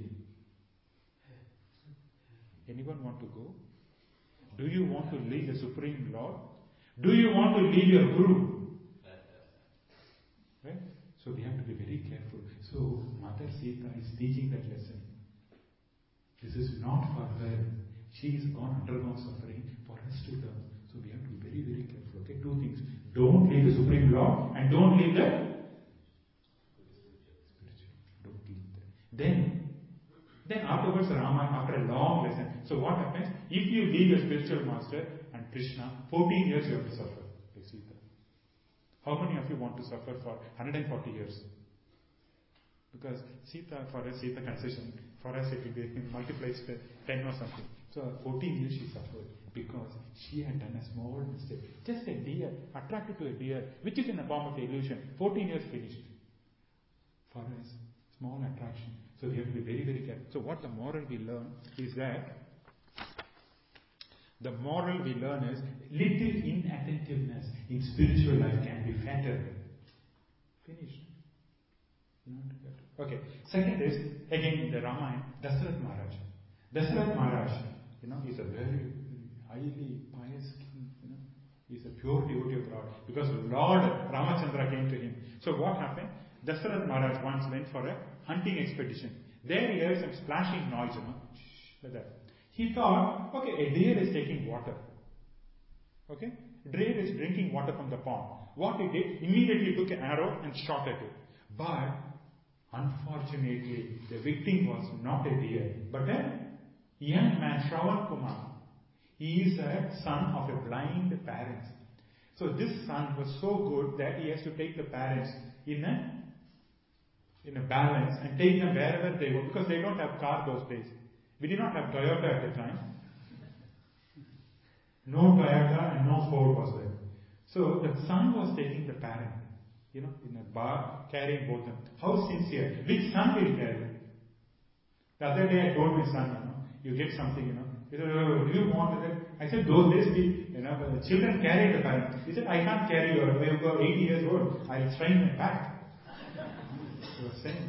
Anyone want to go? Do you want to leave the Supreme Lord? Do you want to leave your Guru? Right? So we have to be very careful. So Mother Sita is teaching that lesson. This is not for her. She is gone undergone suffering for us to learn. So we have to be very, very careful. Okay, two things. Don't leave the Supreme Lord and don't leave the spiritual. Don't leave them. Then, then afterwards Rama, after a long lesson. So what happens? If you leave the spiritual master and Krishna, fourteen years you have to suffer. Like Sita. How many of you want to suffer for one hundred forty years? Because Sita, for us, Sita concession, for us it will be multiplied to ten or something. So fourteen years she suffered because she had done a small mistake. Just a deer, attracted to a deer, which is in the form of illusion. fourteen years finished. For us, small attraction. So we have to be very, very careful. So what the moral we learn is that the moral we learn is little inattentiveness in spiritual life can be fatal. Finished. Okay. Second is, again in the Ramayana, Dasarath Maharaj. Dasarath Maharaj, you know, he's a very highly pious king, you know. He's a pure devotee of God. Because Lord Ramachandra came to him. So what happened? Dasarath Maharaj once went for a hunting expedition. There he heard some splashing noise, you know. Shh, like that. He thought, okay, a deer is taking water. Okay? Deer is drinking water from the pond. What he did, immediately took an arrow and shot at it. But unfortunately, the victim was not a deer, but a young man, Shravan Kumar. He is a son of a blind parents. So this son was so good that he has to take the parents in a in a balance and take them wherever they go, because they don't have car those days. We did not have Toyota at the time. No Toyota and no Ford was there. So the son was taking the parent, you know, in a bar, carrying both them. How sincere? Which son will carry? The other day I told my son, you know, you get something, you know. He said, oh, do you want it? I said, those days, we, you know, the children carry the parents. He said, I can't carry you. I've got eighty years old. I'll strain my back. He was saying.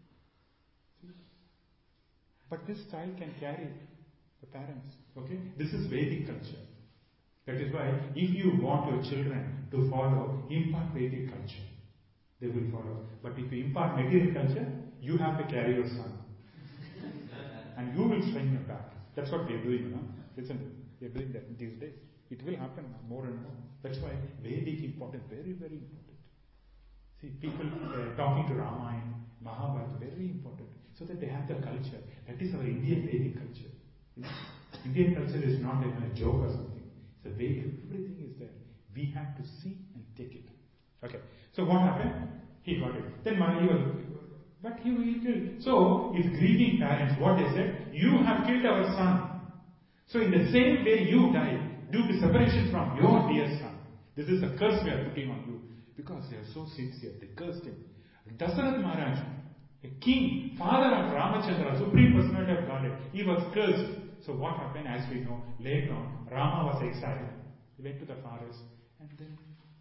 But this child can carry the parents. Okay? This is Vedic culture. That is why, if you want your children to follow, impart Vedic culture. They will follow. But if you impart material culture, you have to carry your son. And you will strain your back. That's what we are doing, you know. Isn't it? We are doing that these days. It will happen more and more. That's why Vedic important, very, very important. See, people uh, talking to Ramayana, Mahabharata, very important. So that they have the culture. That is our Indian Vedic culture. You know? Indian culture is not even a joke or something. It's a Vedic, everything is there. We have to see and take it. Okay. So what happened? He got it. Then Mara, he was, but he will kill. So his grieving parents, what they said, you have killed our son. So in the same way you died due to separation from your dear son. This is a curse we are putting on you. Because they are so sincere, they cursed him. Dasarath Maharaj, a king, father of Ramachandra, supreme personality of Godhead, he was cursed. So what happened, as we know, later on, Rama was exiled. He went to the forest, and then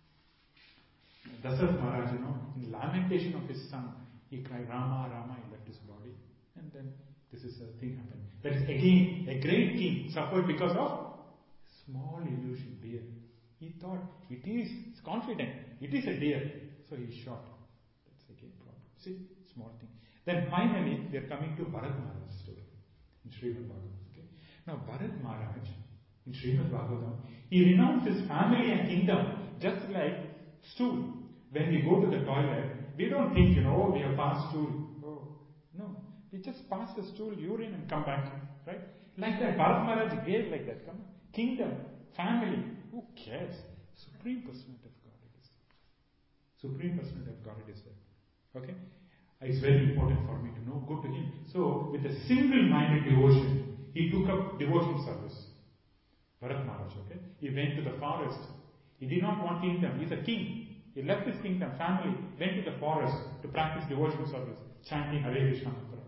Dasarath Maharaj, you know, in lamentation of his son, he cried, Rama, Rama, he left his body. And then this is a thing happened. That is again, a great king suffered because of small illusion, deer. He thought, it is, it's confident, it is a deer. So he shot. That's again problem. See, small thing. Then finally, we are coming to Bharat Maharaj's story in Srimad Bhagavatam. Okay? Now, Bharat Maharaj, in Srimad Bhagavatam, he renounced his family and kingdom, just like stool. When we go to the toilet, we don't think, you know, oh, we have passed stool. Oh, no. We just pass the stool, urine, and come back. Right? Like that, Bharat Maharaj gave like that. Come, kingdom, family, who cares? Supreme Personality of God it is. Supreme Personality of God it is there. Okay? It's very important for me to know. Go to him. So, with a single-minded devotion, he took up devotion service. Bharat Maharaj, okay? He went to the forest. He did not want kingdom. He's a king. He left his kingdom, family, went to the forest to practice devotion service, chanting Hare Krishna mantra.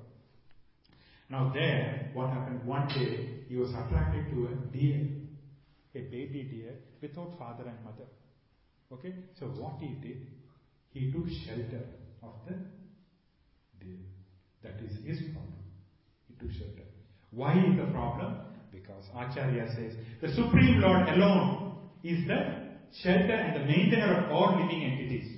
Now there, what happened? One day, he was attracted to a deer, a baby deer, without father and mother. Okay? So what he did, he took shelter of the deer. That is his problem. He took shelter. Why is the problem? Because Acharya says, the Supreme Lord alone is the shelter and the maintainer of all living entities.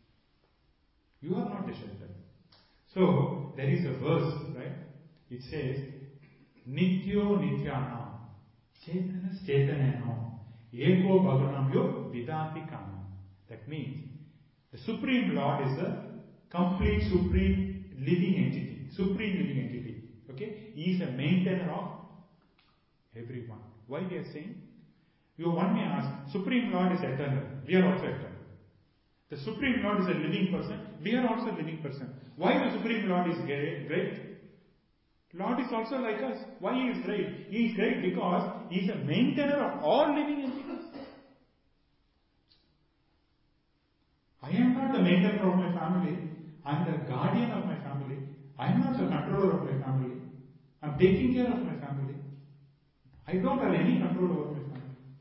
You are not a shelter. So, there is a verse, right? It says, Nityo Nityanam, Chetanas Chetananam, Eko Bhaganam Yo Vidati Kanam. That means, the Supreme Lord is a complete supreme living entity. Supreme living entity. Okay? He is a maintainer of everyone. Why we are saying? You one may ask, Supreme Lord is eternal. We are also eternal. The Supreme Lord is a living person. We are also a living person. Why the Supreme Lord is great? Lord is also like us. Why he is great? He is great because he is a maintainer of all living entities. I am not the maintainer of my family. I am the guardian of my family. I am not the controller of my family. I am taking care of my family. I don't have any control over my family.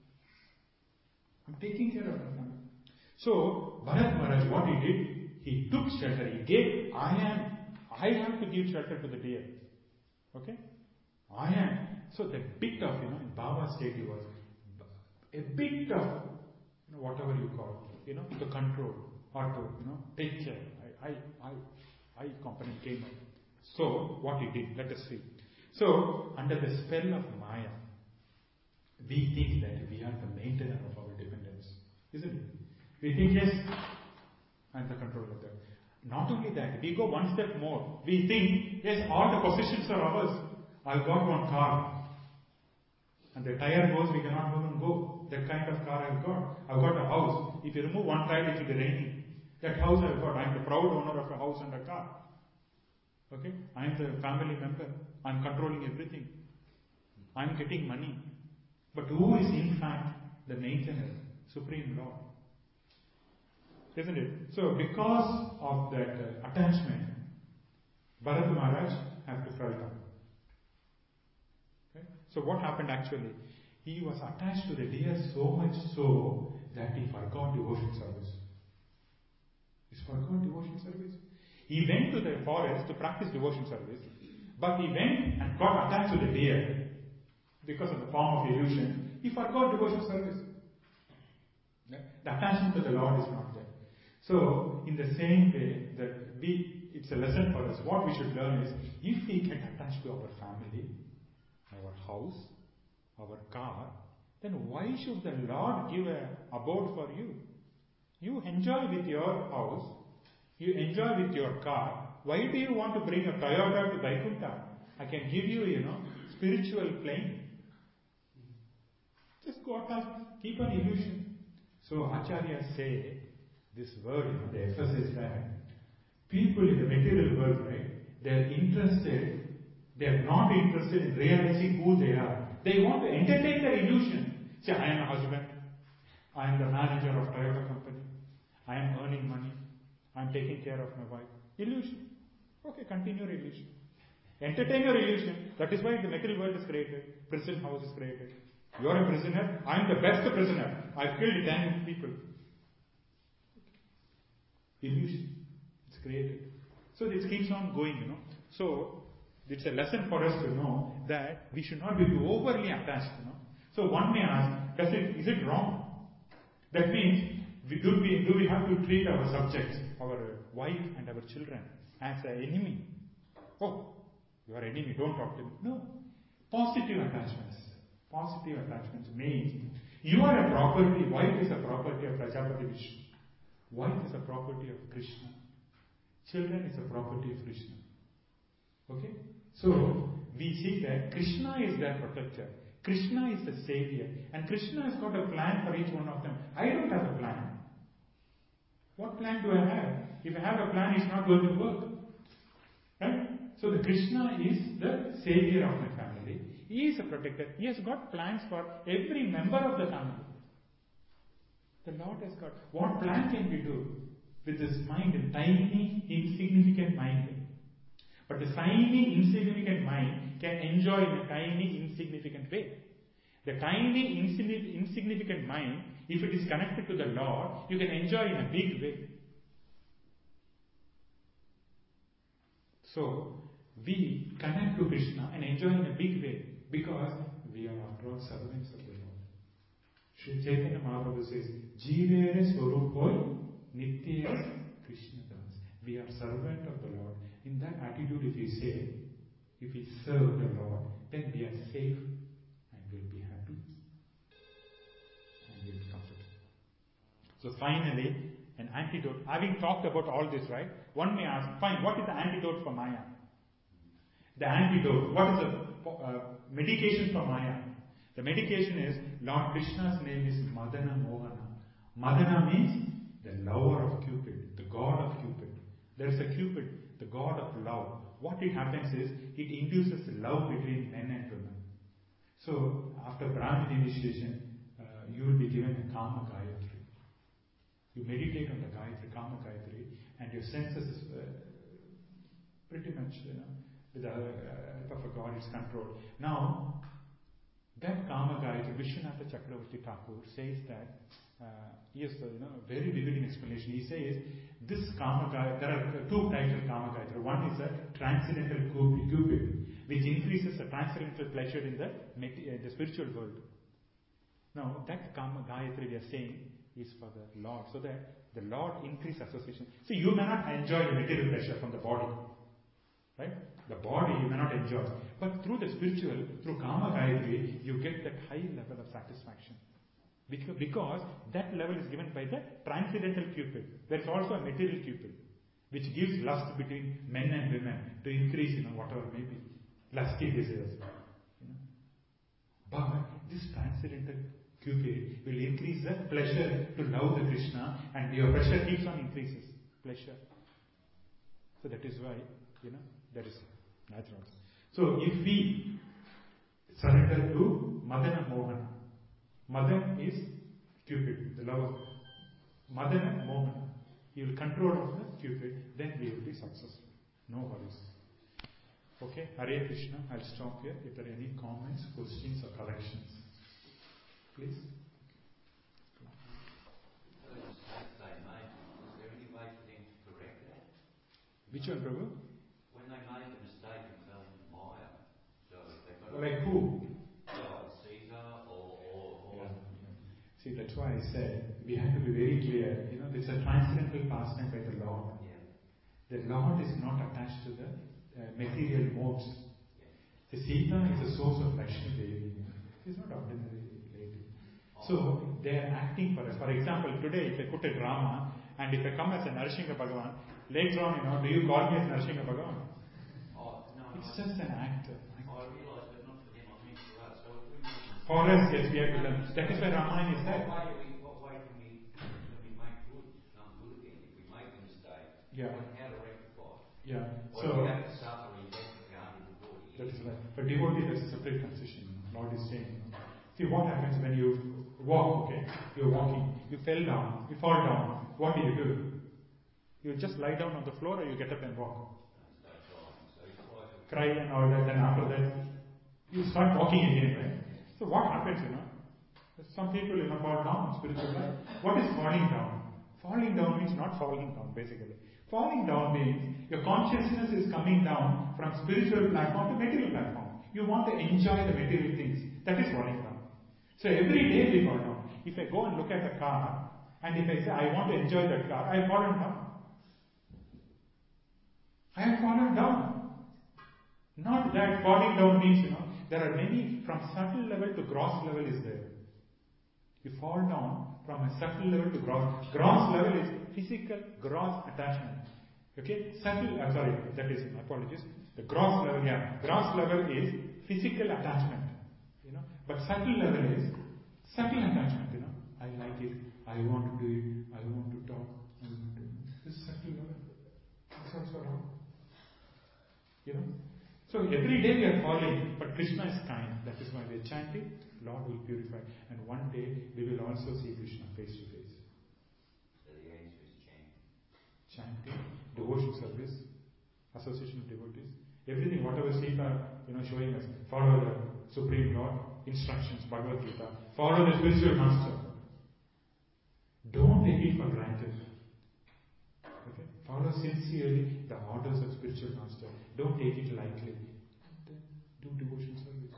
I am taking care of my family. So, Bharat Maharaj, what he did, he took shelter. He gave, I am, I have to give shelter to the deer. Okay? I am. So, the bit of, you know, in Baba's state he was, a bit of, you know, whatever you call, you know, to control or to, you know, take care. I, I, I, I component came up. So, what he did, let us see. So, under the spell of Maya, we think that we are the maintainer of our dependence. Isn't it? We think, yes, I am the controller of that. Not only that, we go one step more. We think, yes, all the possessions are ours. I've got one car. And the tire goes, we cannot even go. That kind of car I've got. I've got a house. If you remove one tile, it will be raining. That house I've got. I'm the proud owner of a house and a car. Okay? I'm the family member. I'm controlling everything. I'm getting money. But who is in fact the maintainer? Supreme Lord. Isn't it? So because of that uh, attachment, Bharat Maharaj had to fell down. Okay? So what happened actually? He was attached to the deer so much so that he forgot devotion service. He forgot devotion service. He went to the forest to practice devotion service, but he went and got attached to the deer because of the form of illusion. He forgot devotion service. The attachment to the Lord is not there. So, in the same way that we, it's a lesson for us. What we should learn is, if we get attached to our family, our house, our car, then why should the Lord give a abode for you? You enjoy with your house, you enjoy with your car. Why do you want to bring a Toyota to Vaikuntha? I can give you, you know, spiritual plane. Just go attached, keep an illusion. So Acharyas say this word, you know, they emphasize that people in the material world, right, they are interested, they are not interested in realizing who they are. They want to entertain their illusion. Say, I am a husband, I am the manager of Toyota company, I am earning money, I am taking care of my wife. Illusion. Okay, continue your illusion. Entertain your illusion. That is why the material world is created. Prison house is created. You are a prisoner. I am the best prisoner. I have killed ten people. Illusion. It's created. So this keeps on going, you know. So it's a lesson for us to know that we should not be too overly attached, you know. So one may ask, does it, is it wrong? That means, we, do, we, do we have to treat our subjects, our wife and our children, as an enemy? Oh, you are enemy, don't talk to me. No. Positive attachments. Positive attachments means you are a property, wife is a property of Prajapati Vishnu. Wife is a property of Krishna. Children is a property of Krishna. Okay? So, we see that Krishna is their protector. Krishna is the savior. And Krishna has got a plan for each one of them. I don't have a plan. What plan do I have? If I have a plan, it's not going to work. Right? So the Krishna is the savior of my family. He is a protector. He has got plans for every member of the family. The Lord has got. What plan can we do with this mind, a tiny, insignificant mind? But the tiny, insignificant mind can enjoy in a tiny, insignificant way. The tiny, insignificant mind, if it is connected to the Lord, you can enjoy in a big way. So, we connect to Krishna and enjoy in a big way because we are after all servants of the Lord. Sri Chaitanya Mahaprabhu says, Jivere Swarupoi Nityera Krishna Das. We are servant of the Lord. In that attitude, if we say, if we serve the Lord, then we are safe and we'll be happy and we'll be comfortable. So finally, an antidote. Having talked about all this, right? One may ask, fine, what is the antidote for Maya? The antidote, what is the uh, medication for Maya? The medication is, Lord Krishna's name is Madana Mohana. Madana means the lover of Cupid, the god of Cupid. There is a Cupid, the god of love. What it happens is, it induces love between men and women. So, after Brahmin initiation, uh, you will be given a Kama Gayatri. You meditate on the Gayatri, Kama Gayatri, and your senses uh, pretty much, you know, with the help of a God is controlled. Now, that Kama Gayatri, Vishwanatha Chakravarti Thakur says that, uh, he has a you know, very vivid explanation. He says, this Kama Gayatri, there are two types of Kama Gayatri. One is a transcendental Cupid, which increases the transcendental pleasure in the, uh, the spiritual world. Now, that Kama Gayatri we are saying is for the Lord, so that the Lord increase association. See, you may not enjoy the material pleasure from the body. Right? The body you may not enjoy. But through the spiritual, through Kama Gayatri, you get that high level of satisfaction. Because, because that level is given by the transcendental Cupid. There is also a material Cupid, which gives lust between men and women to increase, you know, whatever may be. Lusty desires. You know. But this transcendental Cupid will increase the pleasure to love the Krishna, and your pleasure keeps on increases. Pleasure. So that is why, you know, that is natural. So if we surrender to Madana Mohana, Madan is Cupid, the lover. Madana Mohana, he will control of the Cupid, then we will be successful. No worries. Okay, Hare Krishna, I'll stop here. If there are any comments, questions or corrections, please. Which one, Prabhu? When they make a mistake and tell them Maya, so they've got Well, like who? Oh, Caesar or... or, or yeah, yeah. See, that's why I said we have to be very clear. You know, it's a transcendental pastime by the Lord. Yeah. The Lord is not attached to the uh, material modes. Yeah. The Sita is the source of Lakshmi Devi. It's not ordinary lady. Oh. So, they are acting for us. For example, today if I put a drama and if I come as a Narasingha Bhagavan, later on, you know, do you call me as Narasingha Bhagavan? Oh, no, it's no. just an actor. Oh, I realise, but not for them, I mean for us. So if we for us, yes, we have to learn. That is why Ramayana is there. What way, do we, what way can we Yeah. But how to rectify it? Yeah. Or So do you have to suffer indefinitely under the body? that is right. But devotee, there's a separate transition. You know. Lord is saying, you know. See what happens when you walk, okay? You're walking, you fell down, you fall down. What do you do? You just lie down on the floor or you get up and walk? Cry and all that, then after that, you start walking again, right? So what happens, you know? Some people, you know, fall down in spiritual life. What is falling down? Falling down means not falling down, basically. Falling down means your consciousness is coming down from spiritual platform to material platform. You want to enjoy the material things. That is falling down. So every day we fall down. If I go and look at a car, and if I say I want to enjoy that car, I have fallen down. I have fallen down. Not that falling down means, you know, there are many, from subtle level to gross level is there. You fall down from a subtle level to gross. Gross level is physical gross attachment. Okay? Subtle, uh, sorry, that is, apologies. The gross level, yeah. Gross level is physical attachment. You know, but subtle level is subtle attachment, you know. I like it, I want to do it, I want to talk, I want to do it. This is subtle level. It's also wrong. You know? So every day we are falling, but Krishna is kind. That is why we are chanting, Lord will purify. And one day we will also see Krishna face to face. So the answer is chanting. Chanting, devotion service, association of devotees, everything, whatever Sita, you know, showing us, follow the Supreme Lord, instructions, Bhagavad Gita, follow the spiritual master. Don't take it for granted. Okay? Follow sincerely the orders of spiritual master. Don't take it lightly. Do devotion service.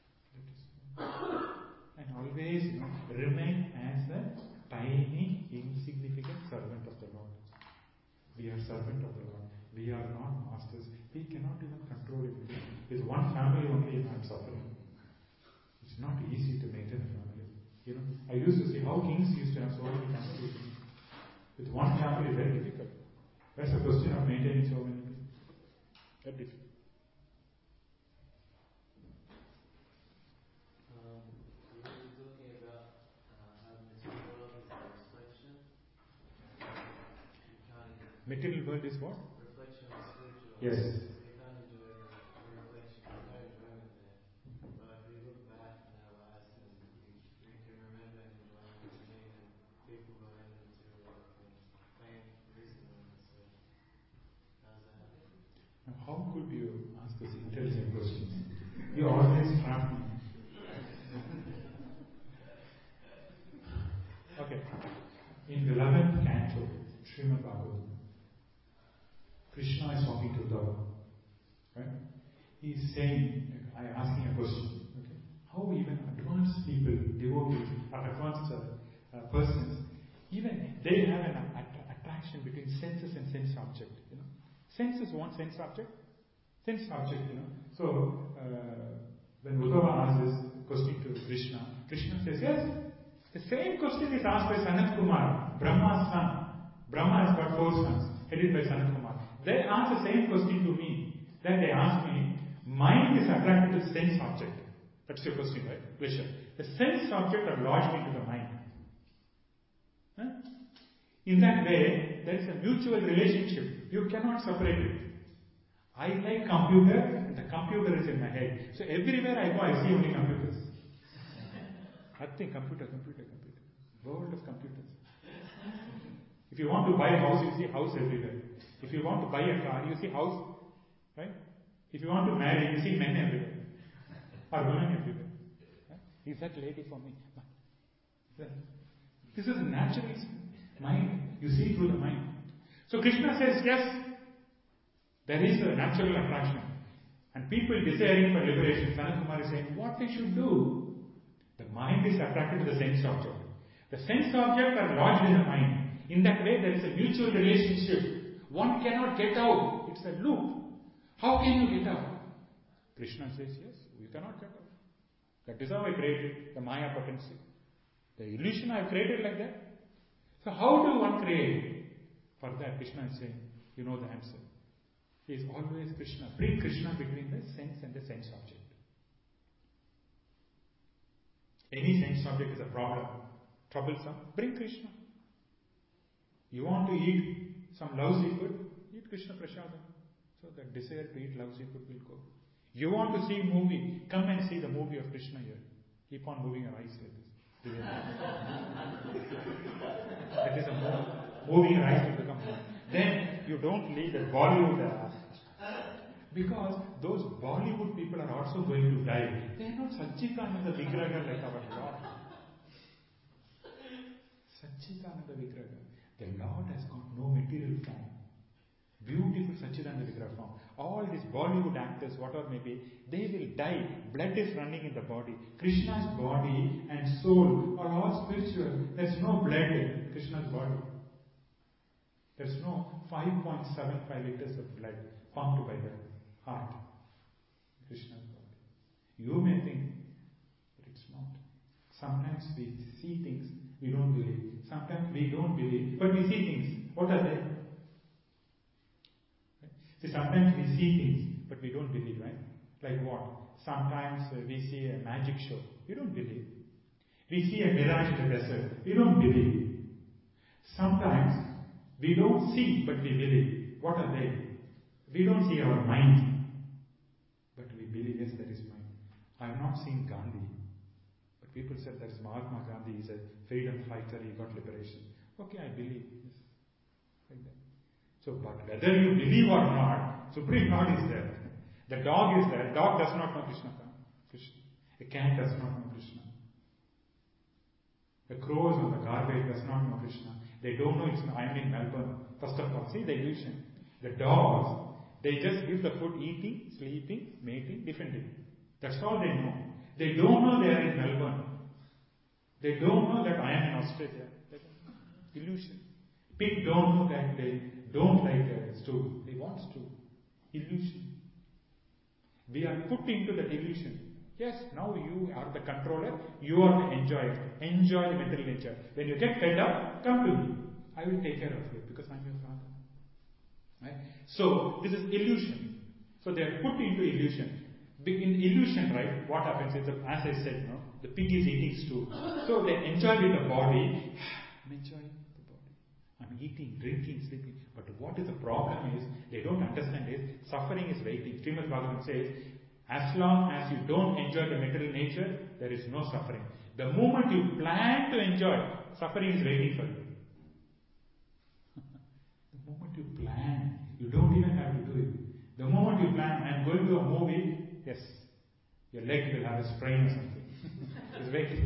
And always, you know, remain as a tiny, insignificant servant of the Lord. We are servant of the Lord. We are not masters. We cannot even control it. With one family only, I am suffering. It's not easy to maintain a family. You know, I used to see how kings used to have so many families. With one family, very difficult. That's the question of maintaining so many people. Very difficult. Um, we were talking about uh, how the material world is a reflection. You can't get Material world is what? reflection of spiritual world. Yes. You can't enjoy the, the reflection. There's no enjoyment there. But if we look back in our lives, and we, we can remember and enjoy what we need, and people got into the material world and fame recently. So, how's that happen? Now, how could you ask this intelligent questions? You always trap me. Okay. In the eleventh canto, Srimad Bhagavatam, Krishna is talking to Uddhava. Right? He is saying, I am asking a question. Okay? How even advanced people, devotees, or advanced uh, uh, persons, even they have an att- attraction between senses and sense object. You know, sense is one sense object. Sense object, you know. So uh, when Uddhava asks this question to Krishna, Krishna says, yes. The same question is asked by Sanat Kumar, Brahma's son. Brahma has got four sons, headed by Sanat Kumar. They ask the same question to me. Then they ask me, mind is attracted to sense object. That's your question, right? Pleasure. The sense object are lodged into the mind. Huh? In that way, there is a mutual relationship. You cannot separate it. I like computer, and the computer is in my head. So everywhere I go, I see only computers. Nothing, computer, computer, computer. World of computers. If you want to buy a house, you see house everywhere. If you want to buy a car, you see house, right? If you want to marry, you see men everywhere. Or women everywhere. Right? Is that lady for me? This is natural mind. You see through the mind. So Krishna says, yes, there is a natural attraction. And people desiring for liberation, Sanat Kumar is saying, what they should do? The mind is attracted to the sense object. The sense object are lodged in the mind. In that way, there is a mutual relationship. One cannot get out. It's a loop. How can you get out? Krishna says, yes, we cannot get out. That is how I created the Maya potency. The illusion I have created like that. So how do one create? For that, Krishna is saying, you know the answer. He is always Krishna. Bring Krishna between the sense and the sense object. Any sense object is a problem. Troublesome. Bring Krishna. You want to eat some lousy food? eat Krishna Prasadam. So the desire to eat lousy food will go. You want to see a movie, come and see the movie of Krishna here. Keep on moving your eyes like this. That is a movie. Moving your eyes will become more. Then you don't leave the Bollywood. Uh, because those Bollywood people are also going to die. They are not Satchitananda Vigraha like our Lord. Satchitananda Vigraha. The Lord has got no material form. Beautiful Satchitananda Vigraha form. All these Bollywood actors, whatever may be, they will die. Blood is running in the body. Krishna's body and soul are all spiritual. There is no blood in Krishna's body. There is no five point seven five liters of blood pumped by the heart. Krishna's body. You may think, but it's not. Sometimes we see things we don't believe. Sometimes we don't believe, but we see things. What are they? See, sometimes we see things, but we don't believe, right? Like what? Sometimes uh, we see a magic show. We don't believe. We see a mirage in the desert. We don't believe. Sometimes we don't see, but we believe. What are they? We don't see our mind, but we believe, yes, there is mind. I have not seen Gandhi, but people said there is Mahatma Gandhi, is a freedom fighter, he got liberation. Okay, I believe. Yes. Like that. So, but whether you believe or not, Supreme Lord is there. The dog is there. Dog does not know Krishna. Krishna. A cat does not know Krishna. The crows on the garbage does not know Krishna. They don't know it's I am in Melbourne. First of all, see the illusion. The dogs, they just give the food, eating, sleeping, mating, defending. That's all they know. They don't know they are in Melbourne. They don't know that I am in Australia. Illusion. Pig don't know that they don't like uh, stew. They want stew. Illusion. We are put into that illusion. Yes, now you are the controller, you are the enjoyer. Enjoy the material nature. When you get fed up, come to me. I will take care of you because I am your father. Right? So, this is illusion. So, they are put into illusion. In illusion, right, what happens is, as I said, no, the pig is eating stew. So, they enjoy with the body. I'm enjoying the body. I'm eating, drinking, sleeping. But what is the problem is, they don't understand is, suffering is waiting. Srimad Bhagavatam says, as long as you don't enjoy the material nature, there is no suffering. The moment you plan to enjoy, suffering is waiting for you. The moment you plan, you don't even have to do it. The moment you plan, I am going to a movie, yes, your leg will have a sprain or something. It's waiting.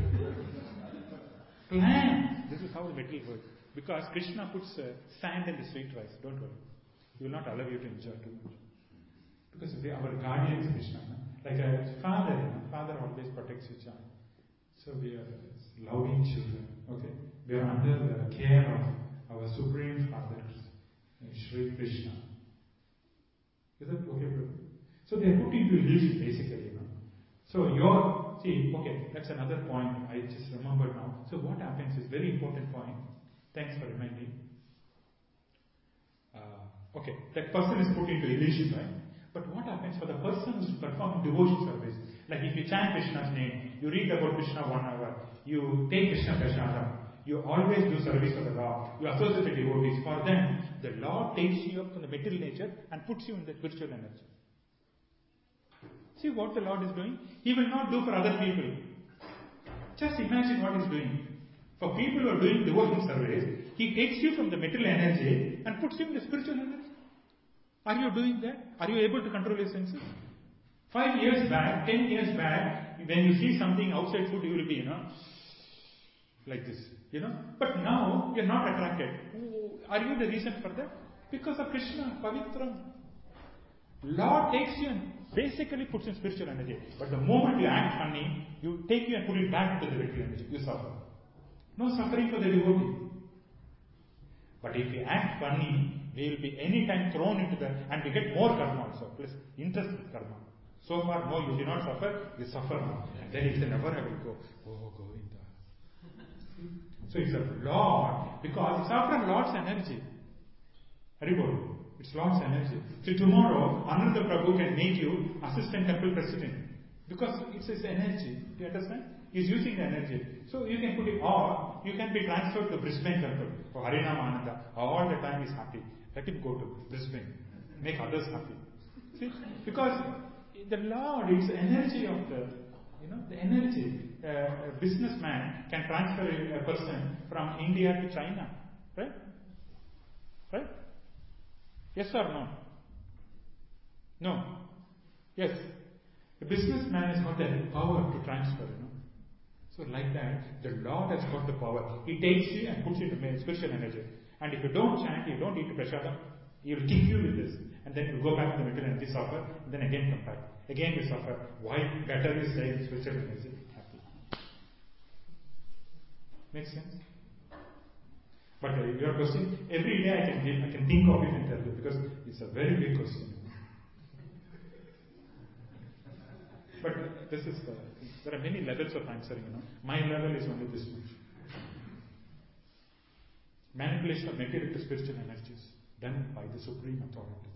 Plan. This is how the material works. Because Krishna puts uh, sand in the sweet rice. Don't worry. He will not allow you to enjoy too much. Because we, our guardian is Krishna. No? Like a father, you know, father always protects his child. So we are loving children. Okay? We are under the care of our Supreme Father, Sri Krishna. Is that okay, bro? So they are put into illusion basically, you know. So your, see, okay, that's another point I just remembered now. So what happens is very important point. Thanks for reminding. Uh, okay, that person is put into illusion, right? But what happens for the person who is performing devotion service? Like if you chant Krishna's name, you read about Krishna one hour, you take Krishna Prasadam, you always do service for the Lord, you associate with devotees. For them, the Lord takes you up from the material nature and puts you in the spiritual energy. See what the Lord is doing? He will not do for other people. Just imagine what He's doing. For people who are doing devotion service, He takes you from the material energy and puts you in the spiritual energy. Are you doing that? Are you able to control your senses? Five years back, ten years back, when you see something outside food, you will be, you know, like this, you know. But now, you are not attracted. Are you the reason for that? Because of Krishna, Pavitram. Lord takes you and basically puts in spiritual energy. But the moment you act funny, you take you and put it back into the material energy. You suffer. No suffering for the devotee. But if you act funny, we will be anytime thrown into the, and we get more karma also, plus interest with karma. So far, no, you did not suffer, you suffer now. And then if they never I will go, oh, Govinda. So it's a Lord, because it's after Lord's energy. Haribol, it's Lord's energy. So tomorrow, Ananda Prabhu can make you assistant temple president. Because it's his energy. Do you understand? He's using the energy. So you can put it, or you can be transferred to Brisbane temple for Harinam Ananda. All the time he's happy. Let him go to Brisbane. Make others happy. See? Because the Lord, it's energy of the, you know, the energy. Uh, a businessman can transfer a person from India to China. Right? Right? Yes or no? No. Yes. A businessman has got the power to transfer, you know. So like that, the Lord has got the power. He takes you and puts you into spiritual energy. And if you don't chant, you don't eat prasada, he will kick you with this. And then you go back to the material energy, suffer, and then again come back. Again you suffer. Why? Better you stay in spiritual energy. Happy. Makes sense? But uh, your question, every day I can give, I can think of it and tell you, because it's a very big question. But this is the, there are many levels of answering, you know. My level is only this much. Manipulation of material to spiritual energies done by the Supreme Authority.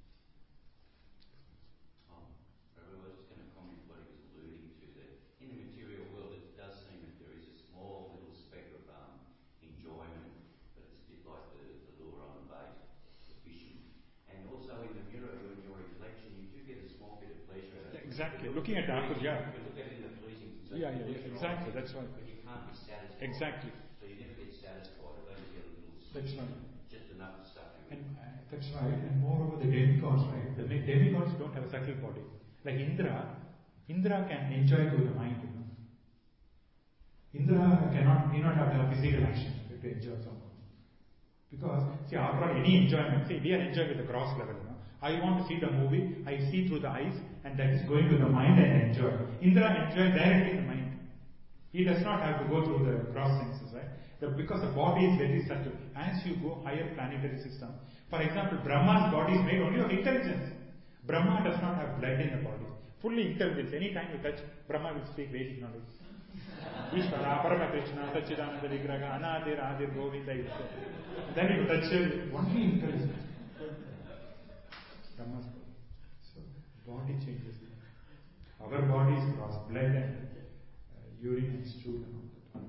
Oh, I was just going to comment what he was alluding to that in the material world it does seem that there is a small little speck of um, enjoyment, but it's a bit like the, the lure on the bait, the fishing. And also in the mirror, when your reflection, you do get a small bit of pleasure out of it. Exactly. Looking at apple, yeah. You look at it in the pleasing. So Yeah, yeah, yeah, exactly. That's right. But you can't be satisfied. Exactly. So you never get satisfied. It only get a little. That's right. Just enough stuff. And uh, that's right. And moreover, the demigods, right? The demigods don't have a subtle body. Like Indra, Indra can enjoy through the mind. You know? Indra cannot, may not have the physical action to enjoy something. Because, see, after all, any enjoyment, see, we are enjoying at the gross level, you know. I want to see the movie, I see through the eyes, and that is going to the mind and enjoy. Indra enjoys directly in the mind. He does not have to go through the gross senses, right? The, because the body is very subtle. As you go higher planetary system, for example, Brahma's body is made only of intelligence. Brahma does not have blood in the body. Fully intelligence. Anytime you touch, Brahma will speak Vedic knowledge. Ishvara, Parama Krishna, Sachidananda Vigraha, Anadir, Adir, Govinda, then you touch only intelligence. Brahma's body. So, body changes. Our body is cross blood and uh, urine and stool and all that.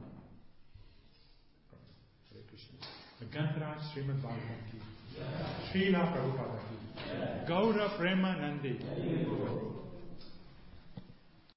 Hare Krishna. Gandharaj Srimad Bhagavatam ki, Srila Prabhupada ki, Gaura Prema Nandi.